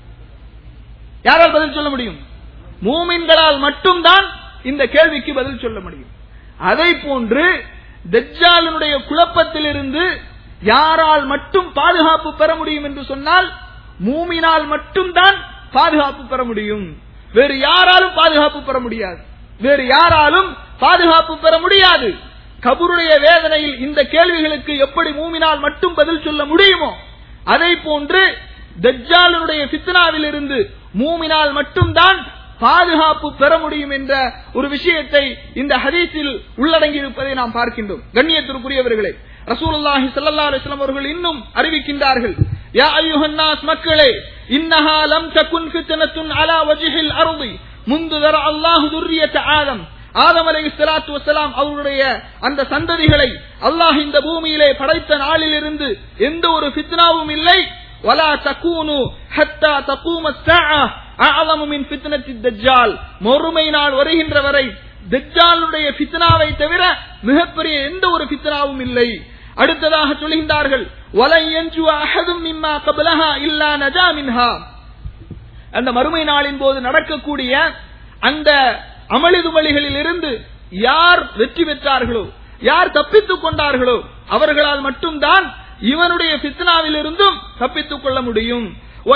யாரால் பதில் சொல்ல முடியும்? மூமின்களால் மட்டும்தான் இந்த கேள்விக்கு பதில் சொல்ல முடியும். அதை போன்று தஜ்ஜாலினுடைய குழப்பத்திலிருந்து யாரால் மட்டும் பாதுகாப்பு பெற முடியும் என்று சொன்னால் மூமினால் மட்டும்தான் பாதுகாப்பு பெற முடியும். வேறு யாராலும் பாதுகாப்பு பெற முடியாது, வேறு யாராலும் பாதுகாப்பு பெற முடியாது. கபருடைய வேதனையில் இந்த கேள்விகளுக்கு எப்படி மூமினால் மட்டும் பதில் சொல்ல முடியுமோ, அதை போன்று தஜ்ஜாலினுடைய ஃபித்னாவில் இருந்து மூமினால் மட்டும்தான் பாதுகாப்பு பெற முடியும் என்ற ஒரு விஷயத்தை இந்த ஹதீஸில் உள்ளடங்கி இருப்பதை நாம் பார்க்கின்றோம். கண்ணியத்திற்குரியவர்களே, ரசூலுல்லாஹி ஸல்லல்லாஹு அலைஹி வஸல்லம் அவர்கள் இன்னும் அறிவிக்கின்றார்கள். யா அய்யுஹன் நாஸ், மக்களே, இன்னஹா லம் தகுன் ஃபித்னத்துன் அலா வஜ்ஹில் அர்தி முந்து தர அல்லாஹு துர்ரியத ஆதம், ஆதம் அலைஹிஸ்ஸலாத்து வஸ்ஸலாம் அவருடைய அந்த சந்ததிகளை அல்லாஹ் இந்த பூமியிலே படைத்த நாளிலிருந்து எந்த ஒரு ஃபித்னாவும் இல்லை. வலா தகூனு ஹத்தா தகூம ஸஆ அஅலமு மின் ஃபித்னத்தி தஜ்ஜால், மறுமை நாள் வருகின்ற வரை தஜ்ஜாலுடைய ஃபித்னாவை தவிர மிகப்பெரிய எந்த ஒரு ஃபித்னாவும் இல்லை. அடுத்ததாக சொல்கின்றார்கள், வலன் யன்ஜு அஹதும் மிம்மா கப்லஹா இல்லா நஜா மின்ஹா. அந்த மறுமை நாளின் போது நடக்கக்கூடிய அந்த அமளிதுமளிகளில் இருந்து யார் வெற்றி பெற்றார்களோ, யார் தப்பித்துக் கொண்டார்களோ, அவர்களால் மட்டும்தான் இவனுடைய ஃபித்னாவில் இருந்தும் தப்பித்துக் கொள்ள முடியும்.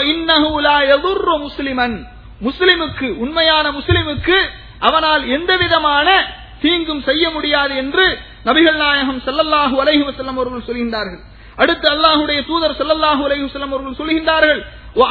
முஸ்லிமுக்கு, உண்மையான முஸ்லிமுக்கு அவனால் எந்த விதமான தீங்கும் செய்ய முடியாது என்று நபிகள் நாயகம் ஸல்லல்லாஹு அலைஹி வஸல்லம் அவர்கள் சொல்கின்றார்கள். அடுத்து அல்லாஹ்வுடைய தூதர் ஸல்லல்லாஹு அலைஹி வஸல்லம் அவர்கள் சொல்கின்றார்கள்,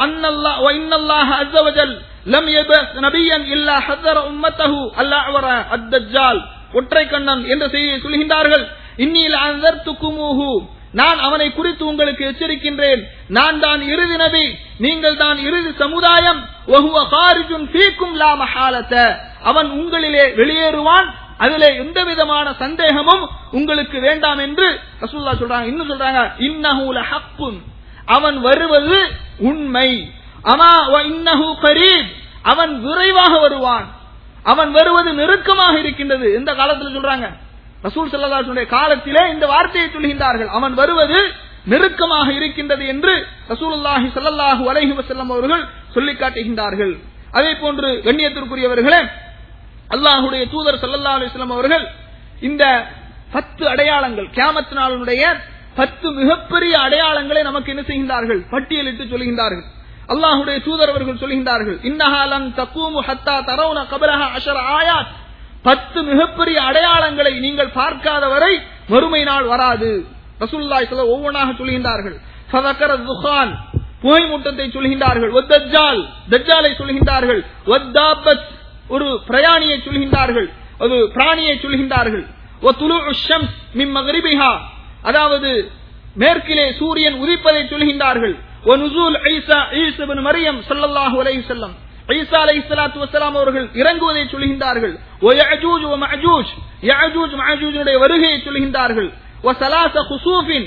وَإِنَّ عَزَّ وَجَلَّ لَمْ يَبْعَثْ نَبِيًّا إِلَّا حَذَّرَ أُمَّتَهُ الْأَعْوَرَ الدَّجَّالَ. ஒற்றை கண்ணன் என்ற செய்தியை சொல்கின்றார்கள். இன்னி லஅன்தர்துகுமூஹு, நான் அவனை குறித்து உங்களுக்கு எச்சரிக்கின்றேன். நான் தான் இறுதி நபி, நீங்கள் தான் இறுதி சமுதாயம். வஹுவ காரிஜுன் ஃபீக்கும் லா மஹாலத, அவன் உங்களிலே வெளியேறுவான், அதிலே எந்த விதமான சந்தேகமும் உங்களுக்கு வேண்டாம் என்று ரசூலுல்லாஹ் சொல்றாங்க. இன்னும் சொல்றாங்க, இன்னஹு லஹக்குன், அவன் வருவது உண்மை. அமா வ இன்னஹு கரீப், அவன் விரைவாக வருவான், அவன் வருவது நெருக்கமாக இருக்கின்றது. இந்த காலத்தில் சொல்றாங்க, ரசூல் ஸல்லல்லாஹு அலைஹி வஸல்லம் காலத்திலே இந்த வார்த்தையை சொல்கின்றார்கள், அவன் வருவது நெருக்கமாக இருக்கின்றது என்று ரசூலுல்லாஹி ஸல்லல்லாஹு அலைஹி வஸல்லம் அவர்கள் சொல்லி காட்டுகின்றார்கள். அதே போன்று கண்ணியத்திற்குரியவர்களே, அல்லாஹ்வுடைய தூதர் ஸல்லல்லாஹு அலைஹி வஸல்லம் அவர்கள் இந்த 10 அடையாளங்கள், கியாமத் நாளுடைய 10 மிகப்பெரிய அடையாளங்களை நமக்கு என்ன செய்கின்றார்கள், பட்டியலிட்டு சொல்கின்றார்கள். அல்லாஹ்வுடைய தூதர் அவர்கள் சொல்கின்றார்கள், இன்னஹா லன் தகூமு ஹத்தா தரவுன கப்லஹா 10 ஆயாத், 10 மிகப்பெரிய அடையாளங்களை நீங்கள் பார்க்காத வரை மறுமை நாள் வராது. ரசூலுல்லாஹி ஸல்லல்லாஹு அலைஹி ஒவ்வொன்றாக சொல்கின்றார்கள். ஃபதக்கர துகான், புகை மூட்டத்தை சொல்கின்றார்கள். வத்தஜ்ஜால், தஜ்ஜாலை சொல்கின்றார்கள். வத்தாபத், ஒரு பிரயாணியை சொல்கின்றார்கள், ஒரு பிராணியை சொல்கின்றார்கள். வதுலூஉ ஷம்ஸ் மின் மக்ரிபிஹா, அதாவது மேற்கிலே சூரியன் உதிப்பதை சொல்கின்றார்கள். வனுசூல் ஈசா இப்னு மரியம் ஸல்லல்லாஹு அலைஹி வஸல்லம், ஈசா அலைஹிஸ்ஸலாத்து வஸலாம் அவர்கள் இறங்குவதை சொல்கின்றார்கள். வயஜூஜ் வமஅஜூஜ், யஅஜூஜ் மஅஜூஜுடைய வருகையை சொல்கின்றார்கள். வஸலாஸ குஸூஃபின்,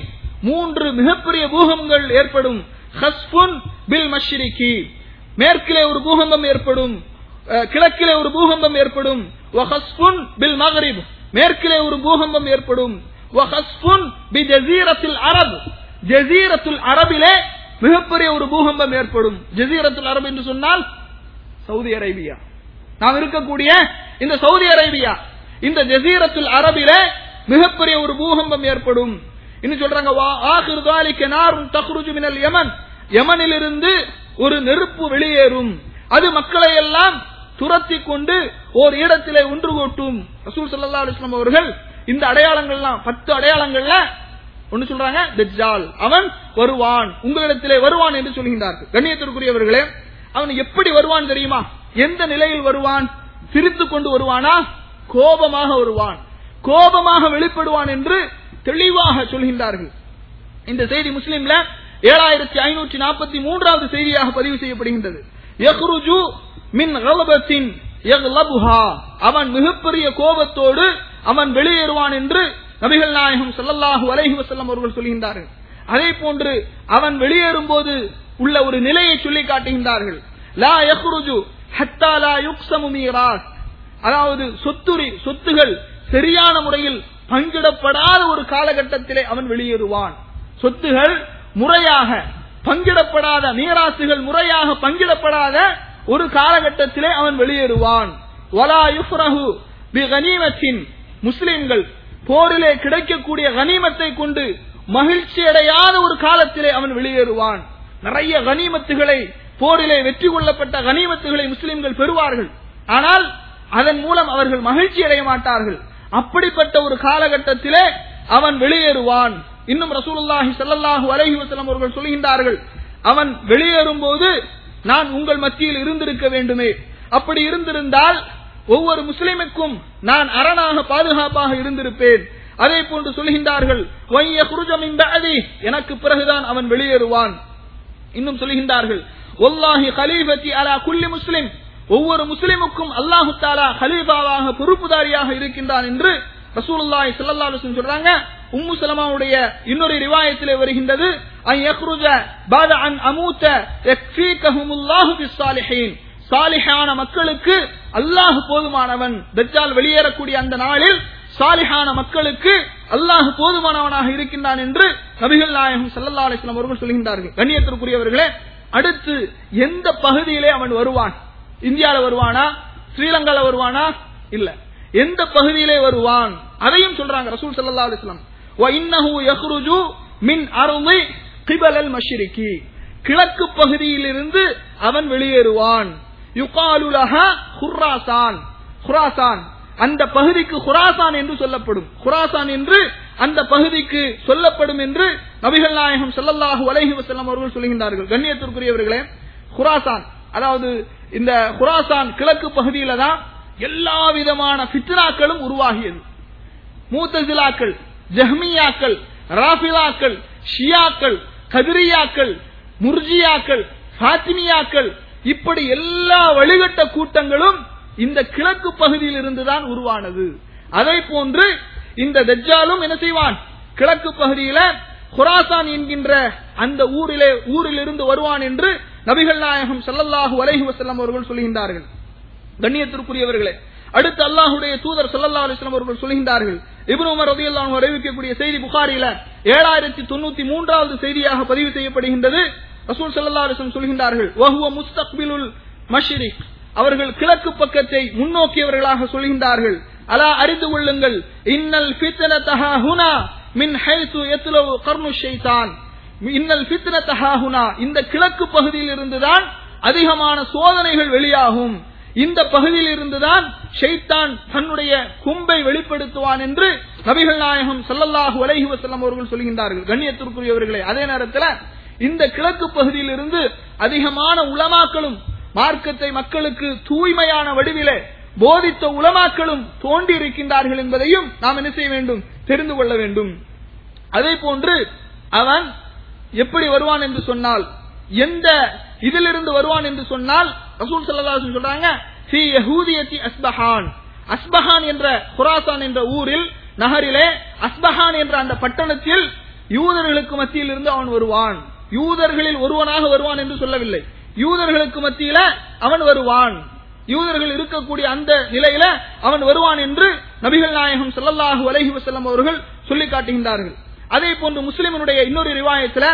3 மிகப்பெரிய பூகம்பங்கள் ஏற்படும். ஹஸ்ஃபுன் பில் மஷ்ரிகி, மேற்கிலே ஒரு பூகம்பம் ஏற்படும், கிழக்கிலே ஒரு பூகம்பம் ஏற்படும். வஹஸ்ஃபுன் பில் மக்ரிப், மேற்கிலே ஒரு பூகம்பம் ஏற்படும். வஹஸ்ஃபுன் பி ஜஸீரத்துல் அரப், ஜஸீரத்துல் அரபிலே மிகப்பெரிய ஒரு பூகம்பம் ஏற்படும். ஜஸீரத்துல் அரப் என்று சொன்னால் சவுதி அரேபியா, நாம் இருக்கக்கூடிய இந்த சவுதி அரேபியா, இந்த ஜஸீரத்துல் அரபிலே மிகப்பெரிய ஒரு பூகம்பம் ஏற்படும். இன்னும் சொல்றாங்க, ஆகிரு தாலிக நாரும் தக்ருஜு மினல் யமன், யமனிலிருந்து ஒரு நெருப்பு வெளியேறும், அது மக்களை எல்லாம் துரத்தி கொண்டு ஒரு இடத்திலே ஒன்று கூட்டும். ரசூல் ஸல்லல்லாஹு அலைஹி வஸல்லம் அவர்கள் இந்த அடையாளங்கள்லாம் 10 அடையாளங்கள்ல ஒன்னு சொல்றாங்க, தஜ்ஜால் அவன் வருவான், உங்களிடத்திலே வருவான் என்று சொல்கின்றார்கள். கண்ணியத்திற்குரியவர்களே, அவன் எப்படி வருவான் தெரியுமா? எந்த நிலையில் வருவான்? சிரித்துக் கொண்டு வருவானா? கோபமாக வருவான், கோபமாக வெளிப்படுவான் என்று தெளிவாக சொல்கின்றார்கள். இந்த செய்தி முஸ்லிம்ல 7543வது செய்தியாக பதிவு செய்யப்படுகின்றது. யக்ருஜு மின் கலபத்தின் யக்லபுஹா, அவன் மிகப்பெரிய கோபத்தோடு அவன் வெளியேறுவான் என்று நபிகள் நாயகம் ஸல்லல்லாஹு அலைஹி வஸல்லம் அவர்கள் சொல்கின்றார்கள். அதே போன்று அவன் வெளியேறும் போது உள்ள ஒரு நிலையை சொல்லி காட்டுகின்றார்கள். லா யக்ருஜு ஹத்தா லா யுக்ஸமு மீராஸ், அதாவது சொத்துகள் சரியான முறையில் பங்கிடப்படாத ஒரு காலகட்டத்திலே அவன் வெளியேறுவான். சொத்துகள் முறையாக பங்கிடப்படாத, மீராசுகள் முறையாக பங்கிடப்படாத ஒரு காலகட்டத்திலே அவன் வெளியேறுவான். வலா யுஃப்ரஹு பி கனீமத்தின், முஸ்லிம்கள் போரிலே கிடைக்கக்கூடிய கனிமத்தை கொண்டு மகிழ்ச்சி அடையாத ஒரு காலத்திலே அவன் வெளியேறுவான். நிறைய கனிமத்துகளை, போரிலே வெற்றி கொள்ளப்பட்ட கனிமத்துகளை முஸ்லிம்கள் பெறுவார்கள், ஆனால் அதன் மூலம் அவர்கள் மகிழ்ச்சி அடைய மாட்டார்கள். அப்படிப்பட்ட ஒரு காலகட்டத்திலே அவன் வெளியேறுவான். இன்னும் ரசூலுல்லாஹி ஸல்லல்லாஹு அலைஹி வஸல்லம் அவர்கள் சொல்கின்றார்கள், அவன் வெளியேறும் போது நான் உங்கள் மத்தியில் இருந்திருக்க வேண்டுமே, அப்படி இருந்திருந்தால் ஒவ்வொரு முஸ்லிமுக்கும் நான் அரணாக பாதுகாப்பாக இருந்திருப்பேன். அதே போன்று சொல்கின்றார்கள், எனக்கு பிறகுதான் அவன் வெளியேறுவான். இன்னும் சொல்கின்றார்கள், வல்லாஹி கலீஃபதி அலா குல்லி முஸ்லிம், ஒவ்வொரு முஸ்லிமுக்கும் அல்லாஹு தஆலா கலீஃபாவாக பொறுப்புதாரியாக இருக்கின்றான் என்று ரசூலுல்லாஹி ஸல்லல்லாஹு அலைஹி வஸல்லம் சொல்றாங்க. உம்மு சலமாவுடைய இன்னொரு ரிவாயத்திலே வருகின்றது, அன் யக்ருஜ பாத அன் அமூத யக்ஃபீகஹுமுல்லாஹு பிஸ்ஸாலிஹீன், சாலிஹான மக்களுக்கு அல்லாஹ் போதுமானவன். தஜ்ஜால் வெளியேறக்கூடிய அந்த நாளில் சாலிஹான மக்களுக்கு அல்லாஹ் போதுமானவனாக இருக்கின்றான் என்று நபிகள் நாயகம் ஸல்லல்லாஹு அலைஹி வஸல்லம் அவர்கள் சொல்கின்றார்கள். கண்ணியத்திற்குரியவர்களே, அடுத்து எந்த பகுதியிலே அவன் வருவான்? இந்தியால வருவானா, ஸ்ரீலங்கால வருவானா? இல்ல, எந்த பகுதியிலே வருவான் அதையும் சொல்றாங்க ரசூல் ஸல்லல்லாஹு அலைஹி வஸல்லம். வ இன்னஹு யக்ருஜு மின் அர்தி கிபல் அல் மஷ்ரிகி, கிழக்கு பகுதியிலிருந்து அவன் வெளியேறுவான். யுகாலு லஹா குர்ராசான், குராசான், அந்த பகுதிக்கு குராசான் என்று சொல்லப்படும். குராசான் என்று அந்த பகுதிக்கு சொல்லப்படும் என்று நபிகள் நாயகம் ஸல்லல்லாஹு அலைஹி வஸல்லம் அவர்கள் சொல்கின்றார்கள். கண்ணியத்திற்குரியவர்களே, குராசான், அதாவது இந்த குராசான் கிழக்கு பகுதியில தான் எல்லா விதமான ஃபித்னாக்களும் உருவாகியது. மூத்தசிலாக்கள், ஜஹ்மியாக்கள், ராஃபிலாக்கள், ஷியாக்கள், கதிரியாக்கள், முர்ஜியாக்கள், ஃபாத்திமியாக்கள், இப்படி எல்லா வழிகட்ட கூட்டங்களும் இந்த கிழக்கு பகுதியில் இருந்துதான் உருவானது. அதை போன்று இந்த தஜ்ஜாலும் என்ன செய்வான்? கிழக்கு பகுதியில குராசான் என்கின்ற அந்த ஊரிலிருந்து வருவான் என்று நபிகள் நாயகம் ஸல்லல்லாஹு அலைஹி வஸல்லம் அவர்கள் சொல்கின்றார்கள். கண்ணியத்திற்குரியவர்களே, அடுத்து அல்லாஹ்வுடைய தூதர் ஸல்லல்லாஹு அலைஹி வஸல்லம் அவர்கள் சொல்கின்றார்கள். இப்னு உமர் ரலியல்லாஹு அன்ஹு அறிவிக்கக்கூடிய செய்தி புகாரில 7093வது செய்தியாக பதிவு செய்யப்படுகின்றது. ரசூல் ஸல்லல்லாஹு அலைஹி வஸல்லம் சொல்கின்றார்கள், வஹுவ முஸ்தக்பிலுல் மஷ்ரிக், அவர்கள் கிழக்கு பக்கத்தை முன்னோக்கியவர்களாக சொல்கின்றார்கள். அலா, அறிந்து கொள்ளுங்கள், இன்னல் ஃபித்னதஹா ஹுனா மின் ஹைசு யத்லு கர்னு ஷைத்தான், இன்னல் ஃபித்னதஹா ஹுனா, இந்த கிழக்கு பகுதியில் இருந்துதான் அதிகமான சோதனைகள் வெளியாகும், இந்த பகுதியில் இருந்துதான் ஷைத்தான் தன்னுடைய கும்பை வெளிப்படுத்துவான் என்று நபிகள் நாயகம் ஸல்லல்லாஹு அலைஹி வஸல்லம் அவர்கள் சொல்கின்றார்கள். கண்ணியத்திற்குரியவர்களே, அதே நேரத்தில் இந்த கிழக்கு பகுதியில் இருந்து அதிகமான உலமாக்களும் மார்க்கத்தை மக்களுக்கு தூய்மையான வடிவிலே போதித்த உலமாக்களும் தோன்றி இருக்கின்றார்கள் என்பதையும் நாம் என்ன செய்ய வேண்டும்? தெரிந்து கொள்ள வேண்டும். அதே போன்று அவன் எப்படி வருவான் என்று சொன்னால், எந்த இதிலிருந்து வருவான் என்று சொன்னால், ரசூல் ஸல்லல்லாஹு அலைஹி வஸல்லம் சொல்றாங்க, ஃபீ யஹூதியத்தி அஸ்பஹான், அஸ்பஹான் என்ற குராசான் என்ற ஊரில், நகரிலே அஸ்பஹான் என்ற அந்த பட்டணத்தில் யூதர்களுக்கு மத்தியில் இருந்து அவன் வருவான். யூதர்களில் ஒருவனாக வருவான் என்று சொல்லவில்லை, யூதர்களுக்கு மத்தியில அவன் வருவான், யூதர்கள் இருக்கக்கூடிய அந்த நிலையில அவன் வருவான் என்று நபிகள் நாயகம் ஸல்லல்லாஹு அலைஹி வஸல்லம் அவர்கள் சொல்லி காட்டுகின்றார்கள். அதே போன்று முஸ்லிமினுடைய இன்னொரு ரிவாயத்துல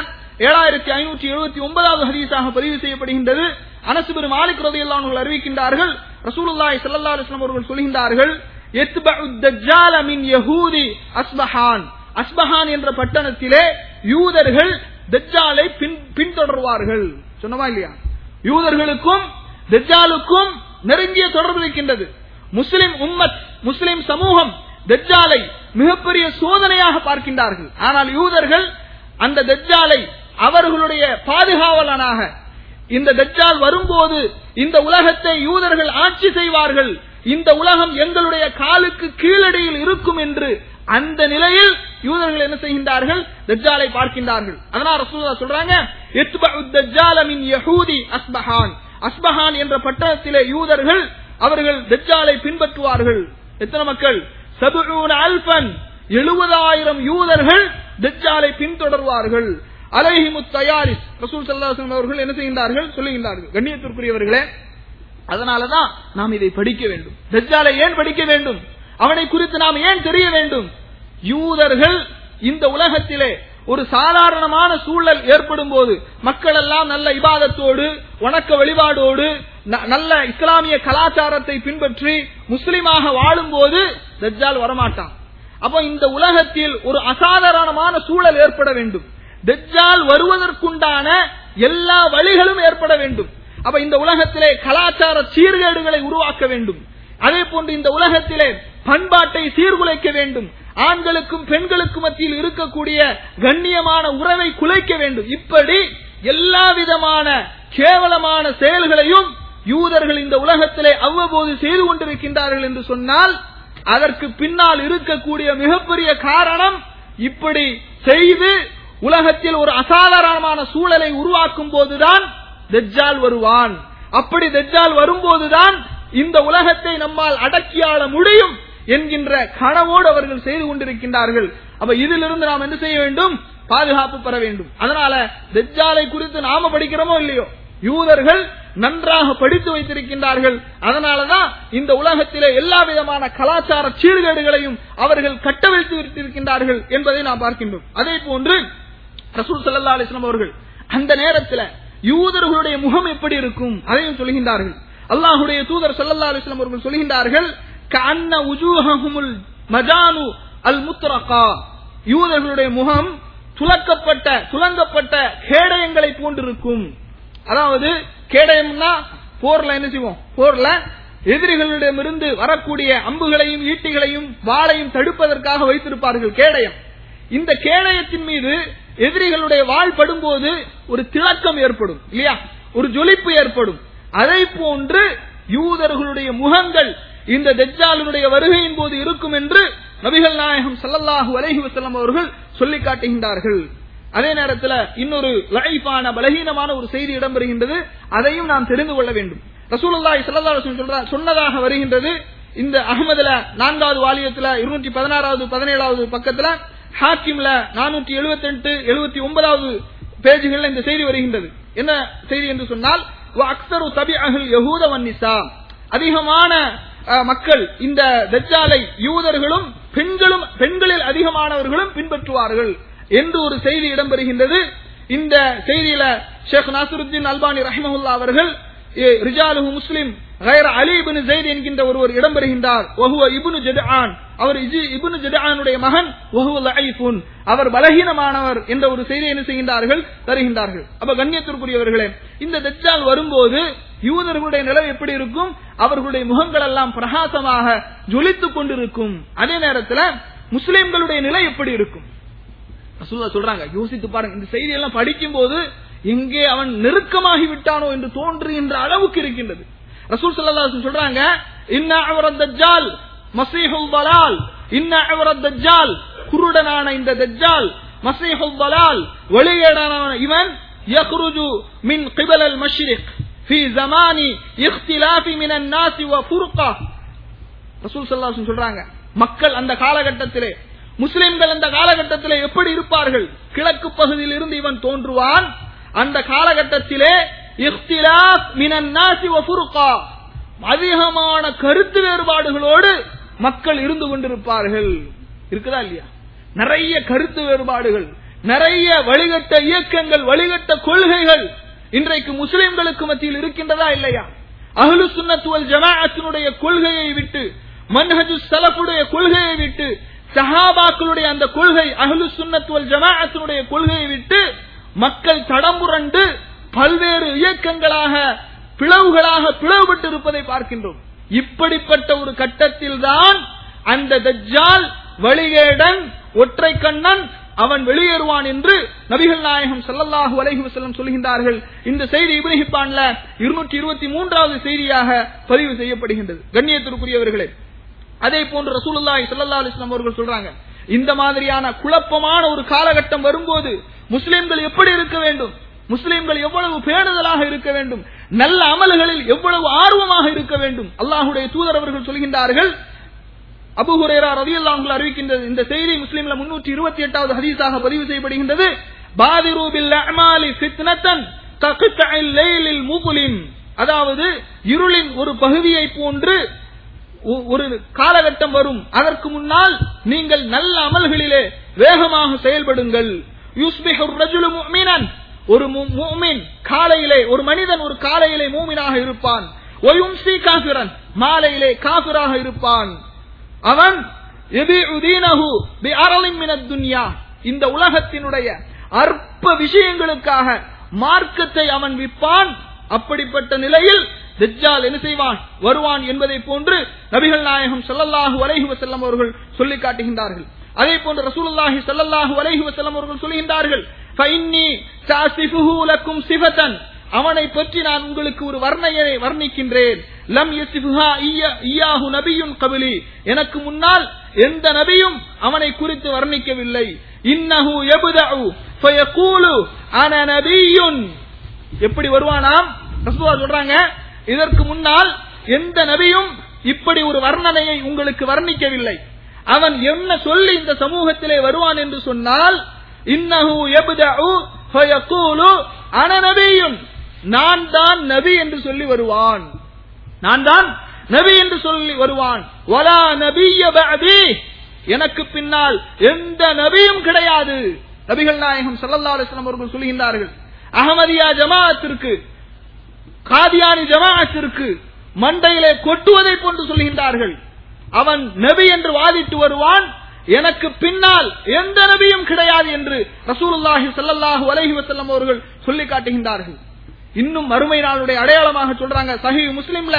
7579வது ஹதீஸாக பதிவு செய்யப்படுகின்றது. அனஸ் பின் மாலிக் ரலியல்லாஹு அன்ஹு அறிவிக்கின்றார்கள், ரசூலுல்லாஹி ஸல்லல்லாஹு அலைஹி வஸல்லம் அவர்கள் சொல்கின்றார்கள், யத்பஉத் தஜ்ஜால மின் யஹூதி அஸ்பஹான், அஸ்பஹான் என்ற பட்டணத்திலே யூதர்கள் தஜ்ஜாலை பின்தொடர்வார்கள். சொன்னமா இல்லையா? யூதர்களுக்கும் தஜ்ஜாலுக்கும் நெருங்கிய தொடர்பு இருக்கின்றது. முஸ்லிம் உம்மத், முஸ்லிம் சமூகம் தஜ்ஜாலை மிகப்பெரிய சோதனையாக பார்க்கின்றார்கள். ஆனால் யூதர்கள் அந்த தஜ்ஜாலை அவர்களுடைய பாதுகாவலனாக, இந்த தஜ்ஜால் வரும்போது இந்த உலகத்தை யூதர்கள் ஆட்சி செய்வார்கள், இந்த உலகம் எங்களுடைய காலுக்கு கீழடியில் இருக்கும் என்று அந்த நிலையில் யூதர்கள் என்ன செய்கின்றார்கள்? தஜ்ஜாலை பார்க்கின்றார்கள். அதனால் ரசூலுல்லாஹ் சொல்றாங்க, யத்பஉத் தஜ்ஜால மின் யஹூதி அஸ்பஹான், அஸ்பஹான் என்ற பட்டணத்திலே யூதர்கள் அவர்கள் தஜ்ஜாலை பின்பற்றுவார்கள். எத்தனை மக்கள்? 70,000, 70,000 யூதர்கள் தஜ்ஜாலை பின்தொடர்வார்கள். அலைஹிமுத் தயாரிஸ், ரசூல் ஸல்லல்லாஹு அலைஹி வஸல்லம் அவர்கள் என்ன செய்கின்றார்கள்? சொல்லுகின்றார்கள். கண்ணியத்திற்குரியவர்களே, அதனாலதான் நாம் இதை படிக்க வேண்டும். தஜ்ஜாலை ஏன் படிக்க வேண்டும்? அவனை குறித்து நாம் ஏன் தெரிய வேண்டும்? யூதர்கள் இந்த உலகத்திலே ஒரு சாதாரணமான சூழல் ஏற்படும் போது, மக்கள் எல்லாம் நல்ல இபாதத்தோடு வணக்க வழிபாடோடு நல்ல இஸ்லாமிய கலாச்சாரத்தை பின்பற்றி முஸ்லிமாக வாழும் போது தஜ்ஜால் வரமாட்டான். அப்ப இந்த உலகத்தில் ஒரு அசாதாரணமான சூழல் ஏற்பட வேண்டும், தஜ்ஜால் வருவதற்குண்டான எல்லா வழிகளும் ஏற்பட வேண்டும். அப்ப இந்த உலகத்திலே கலாச்சார சீர்கேடுகளை உருவாக்க வேண்டும். அதே போன்று இந்த உலகத்திலே பண்பாட்டை சீர்குலைக்க வேண்டும். ஆண்களுக்கும் பெண்களுக்கும் மத்தியில் இருக்கக்கூடிய கண்ணியமான உறவை குலைக்க வேண்டும். இப்படி எல்லா விதமான கேவலமான செயல்களையும் யூதர்கள் இந்த உலகத்திலே அவ்வப்போது செய்து கொண்டிருக்கின்றார்கள் என்று சொன்னால், அதற்கு பின்னால் இருக்கக்கூடிய மிகப்பெரிய காரணம், இப்படி செய்து உலகத்தில் ஒரு அசாதாரணமான சூழலை உருவாக்கும் போதுதான் தஜ்ஜால் வருவான். அப்படி தஜ்ஜால் வரும்போதுதான் இந்த உலகத்தை நம்மால் அடக்கியாள முடியும் என்கின்ற கனவோடு அவர்கள் செய்து கொண்டிருக்கின்றார்கள். அப்ப இதிலிருந்து நாம் என்ன செய்ய வேண்டும்? பாதுகாப்பு பெற வேண்டும். அதனால தஜ்ஜாலை குறித்து நாம படிக்கிறோமோ இல்லையோ, யூதர்கள் நன்றாக படித்து வைத்திருக்கின்றார்கள். அதனாலதான் இந்த உலகத்திலே எல்லா விதமான கலாச்சார சீர்கேடுகளையும் அவர்கள் கட்டவிழ்த்து வைத்திருக்கின்றார்கள் என்பதை நாம் பார்க்கின்றோம். அதே போன்று ரசூல் ஸல்லல்லாஹு அலைஹி வஸல்லம் அவர்கள் அந்த நேரத்தில் யூதர்களுடைய முகம் எப்படி இருக்கும் அதையும் சொல்கின்றார்கள். அல்லாஹ்வுடைய தூதர் ஸல்லல்லாஹு அலைஹி வஸல்லம் அவர்கள் சொல்கின்றார்கள், கஅன்ன உஜூஹஹுமுல் மஜானு அல் முத்ரகா, யூதர்களுடைய முகம் துலங்கப்பட்ட கேடயங்களை போன்றிருக்கும். அதாவது கேடயம்னா போர்ல என்ன செய்வோம், போர்ல எதிரிகளிடமிருந்து வரக்கூடிய அம்புகளையும் ஈட்டிகளையும் வாளையும் தடுப்பதற்காக வைத்திருப்பார்கள் கேடயம். இந்த கேடயத்தின் மீது எதிரிகளுடைய வாள் படும்போது ஒரு திளக்கம் ஏற்படும் இல்லையா, ஒரு ஜொலிப்பு ஏற்படும். அதை போன்று யூதர்களுடைய முகங்கள் இந்த தஜ்ஜாலுடைய வருகையின் போது இருக்கும் என்று நபிகள் நாயகம் ஸல்லல்லாஹு அலைஹி வஸல்லம் அவர்கள் சொல்லி காட்டுகின்றார்கள். அதே நேரத்தில் இன்னொரு லைஃபான பலகீனமான ஒரு செய்தி இடம்பெறுகின்றது, அதையும் நாம் தெரிந்து கொள்ள வேண்டும். ரசூலுல்லாஹி ஸல்லல்லாஹு அலைஹி வஸல்லம் சொன்னதாக வருகின்றது, இந்த அஹ்மதுல 4வது வாலியத்துல 216வது 17வது பக்கத்துல, ஹாக்கிம்ல 478 79வது பேஜ்கள்ல இந்த செய்தி வருகின்றது. என்ன செய்தி என்று சொன்னால், வஅக்ஸரு தபிஅஹுல் யஹூத வன்னிஸா, அதிகமான மக்கள் இந்த தஜ்ஜாலை யூதர்களும் பெண்களில் அதிகமானவர்களும் பின்பற்றுவார்கள் என்று ஒரு செய்தி இடம்பெறுகின்றது. இந்த செய்தியில ஷேக் நாசிருத்தீன் அல்பானி ரஹிமஹுல்லாஹ் அவர்கள் ரிஜாலுஹு முஸ்லிம் கைர அலி இப்னு ஸைத் என்கின்ற ஒருவர் இடம்பெறுகின்றார். வஹுவ இப்னு ஜத்ஆன், அவர் இப்னு ஜத்ஆனுடைய மகன். வஹுவ லஈஃபுன், அவர் பலகீனமானவர் என்ற ஒரு செய்தியை என்ன செய்கின்றார்கள், தருகின்றார்கள். அப்ப கண்ணியத்திற்குரியவர்களே, இந்த தஜ்ஜால் வரும்போது யூதர்களுடைய நிலை எப்படி இருக்கும், அவர்களுடைய முகங்கள் எல்லாம் பிரகாசமாக ஜொலித்துக் கொண்டிருக்கும். அதே நேரத்தில் முஸ்லிம்களுடைய நிலை எப்படி இருக்கும் ரசூலுல்லாஹ் சொல்றாங்க. யோசித்து பாருங்க, இந்த செய்தி எல்லாம் படிக்கும் போது எங்கே அவன் நெருக்கமாகி விட்டானோ என்று தோன்றுகின்ற அளவுக்கு இருக்கின்றது. ரசூல் ஸல்லல்லாஹு அலைஹி வஸல்லம் சொல்றாங்க, இன்ன அவரத் தஜ்ஜால் மஸீஹுல் தலால், இன்ன அவரத் தஜ்ஜால், குருடனான இந்த தஜ்ஜால், மஸீஹுல் தலால், வழிகேடான இவன், யக்ருஜு மின் கிபலல் மஷ்ரிக் ஃபீ ஸமானி இக்திலாஃபி மினன் நாஸ் வ ஃபுர்கா. ரசூல் ஸல்லல்லாஹு அலைஹி வஸல்லம் சொல்றாங்க, மக்கள் அந்த காலகட்டத்திலே, முஸ்லிம்கள் அந்த காலகட்டத்திலே எப்படி இருப்பார்கள், கிழக்கு பகுதியில் இருந்து இவன் தோன்றுவான். அந்த காலகட்டத்திலே இக்திலாஃப் மினன் நாஸ் வ ஃபுர்கா, அதிகமான கருத்து வேறுபாடுகளோடு மக்கள் இருந்து கொண்டிருப்பார்கள். இருக்குதா இல்லையா? நிறைய கருத்து வேறுபாடுகள், நிறைய வழிகட்ட இயக்கங்கள், வழிகட்ட கொள்கைகள் இன்றைக்கு முஸ்லிம்களுக்கு மத்தியில் இருக்கின்றதா இல்லையா? அஹ்லு சுன்னத் வல் ஜமாஅத்தினுடைய கொள்கையை விட்டு, மன்ஹஜு ஸலஃபுடைய கொள்கையை விட்டு, சஹாபாக்களுடைய அந்த கொள்கை அஹ்லு சுன்னத் வல் ஜமாஅத்தினுடைய கொள்கையை விட்டு மக்கள் தடம்புரண்டு பல்வேறு இயக்கங்களாக பிளவுபட்டு இருப்பதை பார்க்கின்றோம். இப்படிப்பட்ட ஒரு கட்டத்தில் தான் அந்த தஜ்ஜால், வழிகேடன், ஒற்றை கண்ணன் அவன் வெளியேறுவான் என்று நபிகள் நாயகம் ஸல்லல்லாஹு அலைஹி வஸல்லம் சொல்கின்றார்கள். இந்த செய்தி இப்னு ஹிப்பான்ல 223வது செய்தியாக பதிவு செய்யப்படுகின்றது. கண்ணியத்திற்குரியவர்களே, அதே போன்று ரசூலுல்லாஹி ஸல்லல்லாஹு அலைஹி வஸல்லம் அவர்கள் சொல்றாங்க, இந்த மாதிரியான குழப்பமான ஒரு காலகட்டம் வரும்போது முஸ்லிம்கள் எப்படி இருக்க வேண்டும், முஸ்லிம்கள் எவ்வளவு பேணுதலாக இருக்க வேண்டும், நல்ல அமல்களில் எவ்வளவு ஆர்வமாக இருக்க வேண்டும். அல்லாஹ்வுடைய தூதர் அவர்கள் சொல்கின்றார்கள், அபூ ஹுரைரா ரலியல்லாஹு அன்ஹு அறிவிக்கின்றது, இந்த செய்தி முஸ்லிம்ல 328வது ஹதீஸாக பதிவு செய்யப்படுகின்றது. பாதிரு பில் அமாலி ஃபித்னத்தன் தக்தஇல் லைலில் முظلم, அதாவது இருளின் ஒரு பகுதியை போன்று ஒரு காலகட்டம் வரும், அதற்கு முன்னால் நீங்கள் நல்ல அமல்களிலே வேகமாக செயல்படுங்கள். யுஸ்பிஹு الرجل مؤمنا, ஒரு முஃமின் காலையிலே, ஒரு மனிதன் ஒரு காலையிலே மூமினாக இருப்பான். வயும்சி காஃபிரன், மாலையிலே காஃபிராக இருப்பான். அவன் யபிஉ தீனஹு பிஅரலின் மினத் துன்யா, இந்த உலகத்தினுடைய அற்ப விஷயங்களுக்காக மார்க்கத்தை அவன் விற்பான். அப்படிப்பட்ட நிலையில் தஜ்ஜால் என்ன செய்வான், வருவான் என்பதை போன்று நபிகள் நாயகம் ஸல்லல்லாஹு அலைஹி வஸல்லம் அவர்கள் சொல்லி காட்டுகின்றார்கள். அதே போன்று ரசூலுல்லாஹி ஸல்லல்லாஹு அலைஹி வஸல்லம் அவர்கள் சொல்கின்றார்கள், ஃபஇன்னி சாசிஃபுஹு லக்கும் சிஃபதன், அவனை பற்றி நான் உங்களுக்கு ஒரு வர்ணனையை வர்ணிக்கின்றேன். லம் யசிஃபுஹா இய்யாஹு நபியுன் கப்லி, எனக்கு முன்னால் எந்த நபியும் அவனை குறித்து வர்ணிக்கவில்லை. இன்னஹு யப்தஉ ஃபயகூலு அன நபியுன், எப்படி வருவானாம் ரசூலுல்லாஹ் சொல்றாங்க, இதற்கு முன்னால் எந்த நபியும் இப்படி ஒரு வர்ணனையை உங்களுக்கு வர்ணிக்கவில்லை. அவன் என்ன சொல்லி இந்த சமூகத்திலே வருவான் என்று சொன்னால், இன்னஹு யப்தஉ ஃபயகூலு அன நபியுன், நான் தான் நபி என்று சொல்லி வருவான். நான் தான் நபி என்று சொல்லி வருவான். வலா நபிய பஅதி, எனக்கு பின்னால் எந்த நபியும் கிடையாது. நபிகள் நாயகம் ஸல்லல்லாஹு அலைஹி வஸல்லம் அவர்கள் சொல்கின்றார்கள், அஹ்மதியா ஜமாஅத்திற்கு, காதியானி ஜமாஅத்திற்கு மண்டையிலே கொட்டுவதை போன்று சொல்கின்றார்கள். அவன் நபி என்று வாதிட்டு வருவான், எனக்கு பின்னால் எந்த நபியும் கிடையாது என்று ரசூலுல்லாஹி ஸல்லல்லாஹு அலைஹி வஸல்லம் அவர்கள் சொல்லி காட்டுகின்றார்கள். இன்னும் மறுமை நாளுடைய அடையாளமாக சொல்றாங்க. சஹீஹ் முஸ்லிம்ல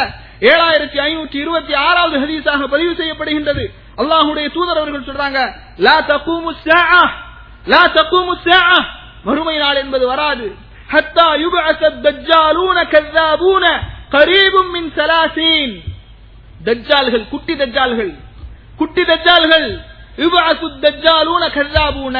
7526வது ஹதீஸாக பதிவு செய்யப்படுகின்றது. அல்லாஹ்வுடைய தூதர் அவர்கள் சொல்றாங்க, லா தகூமுஸ் ஸாஅ, லா தகூமுஸ் ஸாஅ, மறுமை நாள் என்பது வராது. ஹத்தா யுபஅஸத் தஜ்ஜாலூன கذாபூன கரீபும் மின் 30. தஜ்ஜால்கள், குட்டி தஜ்ஜால்கள், குட்டி தஜ்ஜால்கள், யுபஅஸுத் தஜ்ஜாலூன கذாபூன,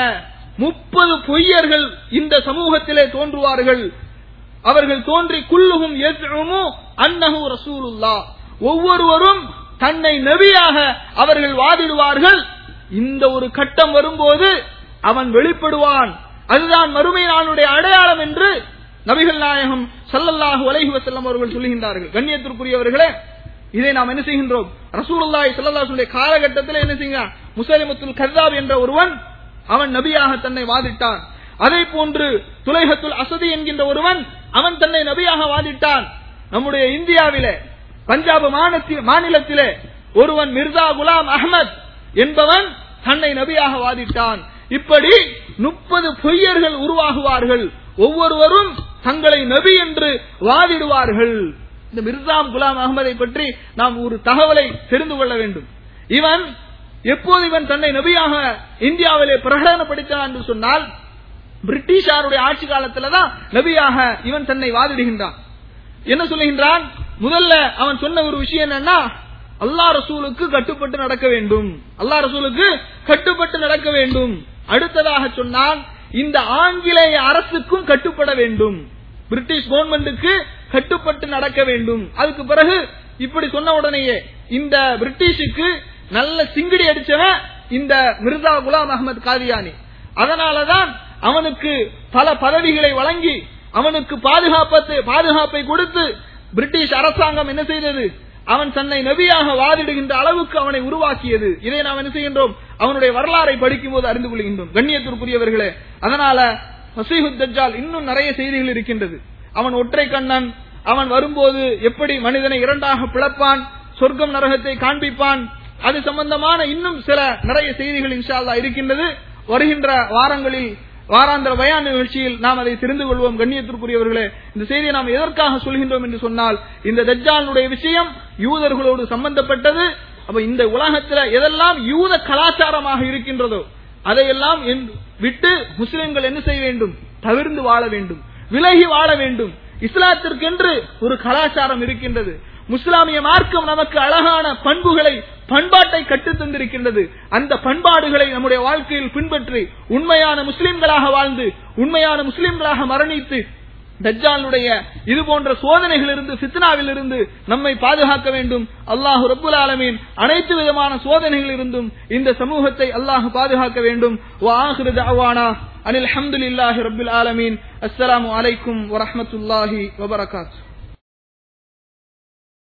30 பொய்யர்கள் இந்த சமூகத்திலே தோன்றுவார்கள். அவர்கள் தோன்றி குல்லுஹும் யஸ்உமு அன்னஹு ரசூலுல்லாஹ், ஒவ்வொருவரும் தன்னை நபியாக அவர்கள் வாதிடுவார்கள். இந்த ஒரு கட்டம் வரும்போது அவன் வெளிப்படுவான், அதுதான் மறுமை நாளுடைய அடையாளம் என்று நபிகள் நாயகம் ஸல்லல்லாஹு அலைஹி வஸல்லம் அவர்கள் சொல்கின்றார்கள். கண்ணியத்திற்குரியவர்களே, இதை நாம் என்ன செய்கின்றோம்? ரசூலுல்லாஹி ஸல்லல்லாஹு அலைஹி வஸல்லம் காலகட்டத்தில் என்ன செய்கிறான்? முஸைலிமத்துல் கذாப் என்ற ஒருவன் அவன் நபியாக தன்னை வாதிட்டான். அதே போன்று துலைஹத்துல் அஸதி என்கின்ற ஒருவன் அவன் தன்னை நபியாக வாதிட்டான். நம்முடைய இந்தியாவிலே பஞ்சாப் மாநிலத்திலே ஒருவன் மிர்சா குலாம் அஹ்மத் என்பவன் தன்னை நபியாக வாதிட்டான். இப்படி 30 பொய்யர்கள் உருவாகுவார்கள். ஒவ்வொருவரும் தங்களை நபி என்று வாதிடுவார்கள். இந்த மிர்சா குலாம் அஹ்மதை பற்றி நாம் ஒரு தகவலை தெரிந்து கொள்ள வேண்டும். இவன் எப்போது இவன் தன்னை நபியாக இந்தியாவிலே பிரகடனப்படுத்தினான் என்று சொன்னால், பிரிட்டிஷாருடைய ஆட்சி காலத்தில் தான் நபியாக இவன் தன்னை வாதிடுகின்றான். என்ன சொல்லுகின்றான்? முதல்ல அவன் சொன்ன ஒரு விஷயம் என்னன்னா, அல்லாஹ் ரசூலுக்கு கட்டுப்பட்டு நடக்க வேண்டும், அல்லாஹ் ரசூலுக்கு கட்டுப்பட்டு நடக்க வேண்டும். அடுத்ததாக சொன்னான், இந்த ஆங்கிலேய அரசுக்கும் கட்டுப்பட வேண்டும், பிரிட்டிஷ் கவர்மெண்ட்டுக்கு கட்டுப்பட்டு நடக்க வேண்டும். அதுக்கு பிறகு இப்படி சொன்ன உடனேயே இந்த பிரிட்டிஷுக்கு நல்ல சிங்கிடி அடிச்சவன் இந்த மிர்சா குலாம் அஹ்மத் காதியானி. அதனாலதான் அவனுக்கு பல பதவிகளை வழங்கி அவனுக்கு பாதுகாப்பை கொடுத்து பிரிட்டிஷ் அரசாங்கம் என்ன செய்தது? அவன் தன்னை நபியாக வாதிடுகின்ற அளவுக்கு அவனை உருவாக்கியது. இதை நாம் என்ன செய்கின்றோம்? அவனுடைய வரலாறை படிக்கும் போது அறிந்து கொள்கின்றோம். கண்ணியத்திற்குரியவர்களே, அதனால மஸீஹுத் தஜ்ஜால் இன்னும் நிறைய செய்திகள் இருக்கின்றது. அவன் ஒற்றை கண்ணன், அவன் வரும்போது எப்படி மனிதனை இரண்டாக பிளப்பான், சொர்க்கம் நரகத்தை காண்பிப்பான், அது சம்பந்தமான இன்னும் சில நிறைய செய்திகள் இன்ஷா அல்லாஹ் இருக்கின்றது. வருகின்ற வாரங்களில் வாராந்திர பயான் நிகழ்ச்சியில் நாம் அதை தெரிந்து கொள்வோம். கண்ணியத்திற்குரியவர்களே, இந்த செய்தியை நாம் எதற்காக சொல்கின்றோம் என்று சொன்னால், இந்த தஜ்ஜாலுடைய விஷயம் யூதர்களோடு சம்பந்தப்பட்டது. அப்ப இந்த உலகத்தில் எதெல்லாம் யூத கலாச்சாரமாக இருக்கின்றதோ அதையெல்லாம் விட்டு முஸ்லிம்கள் என்ன செய்ய வேண்டும்? தவிர்ந்து வாழ வேண்டும், விலகி வாழ வேண்டும். இஸ்லாத்திற்கென்று ஒரு கலாச்சாரம் இருக்கின்றது. முஸ்லாமிய மார்க்கம் நமக்கு அழகான பண்பாட்டை கற்றுத் தந்திருக்கின்றது. அந்த பண்பாடுகளை நம்முடைய வாழ்க்கையில் பின்பற்றி உண்மையான முஸ்லிம்களாக வாழ்ந்து உண்மையான முஸ்லிம்களாக மரணித்து தஜ்ஜாலுடைய இது போன்ற சோதனைகளிலிருந்து, ஃபித்னாவில் இருந்து நம்மை பாதுகாக்க வேண்டும். அல்லாஹ் ரப்புல் ஆலமீன் அனைத்து விதமான சோதனைகளிலிருந்தும் இந்த சமூகத்தை அல்லாஹ் பாதுகாக்க வேண்டும். வ ஆகிரு தஅவானா அனில் ஹம்துலில்லாஹி ரப்பில் ஆலமீன். அஸ்ஸலாமு அலைக்கும் வ ரஹ்மத்துல்லாஹி வ பரகாத்துஹு.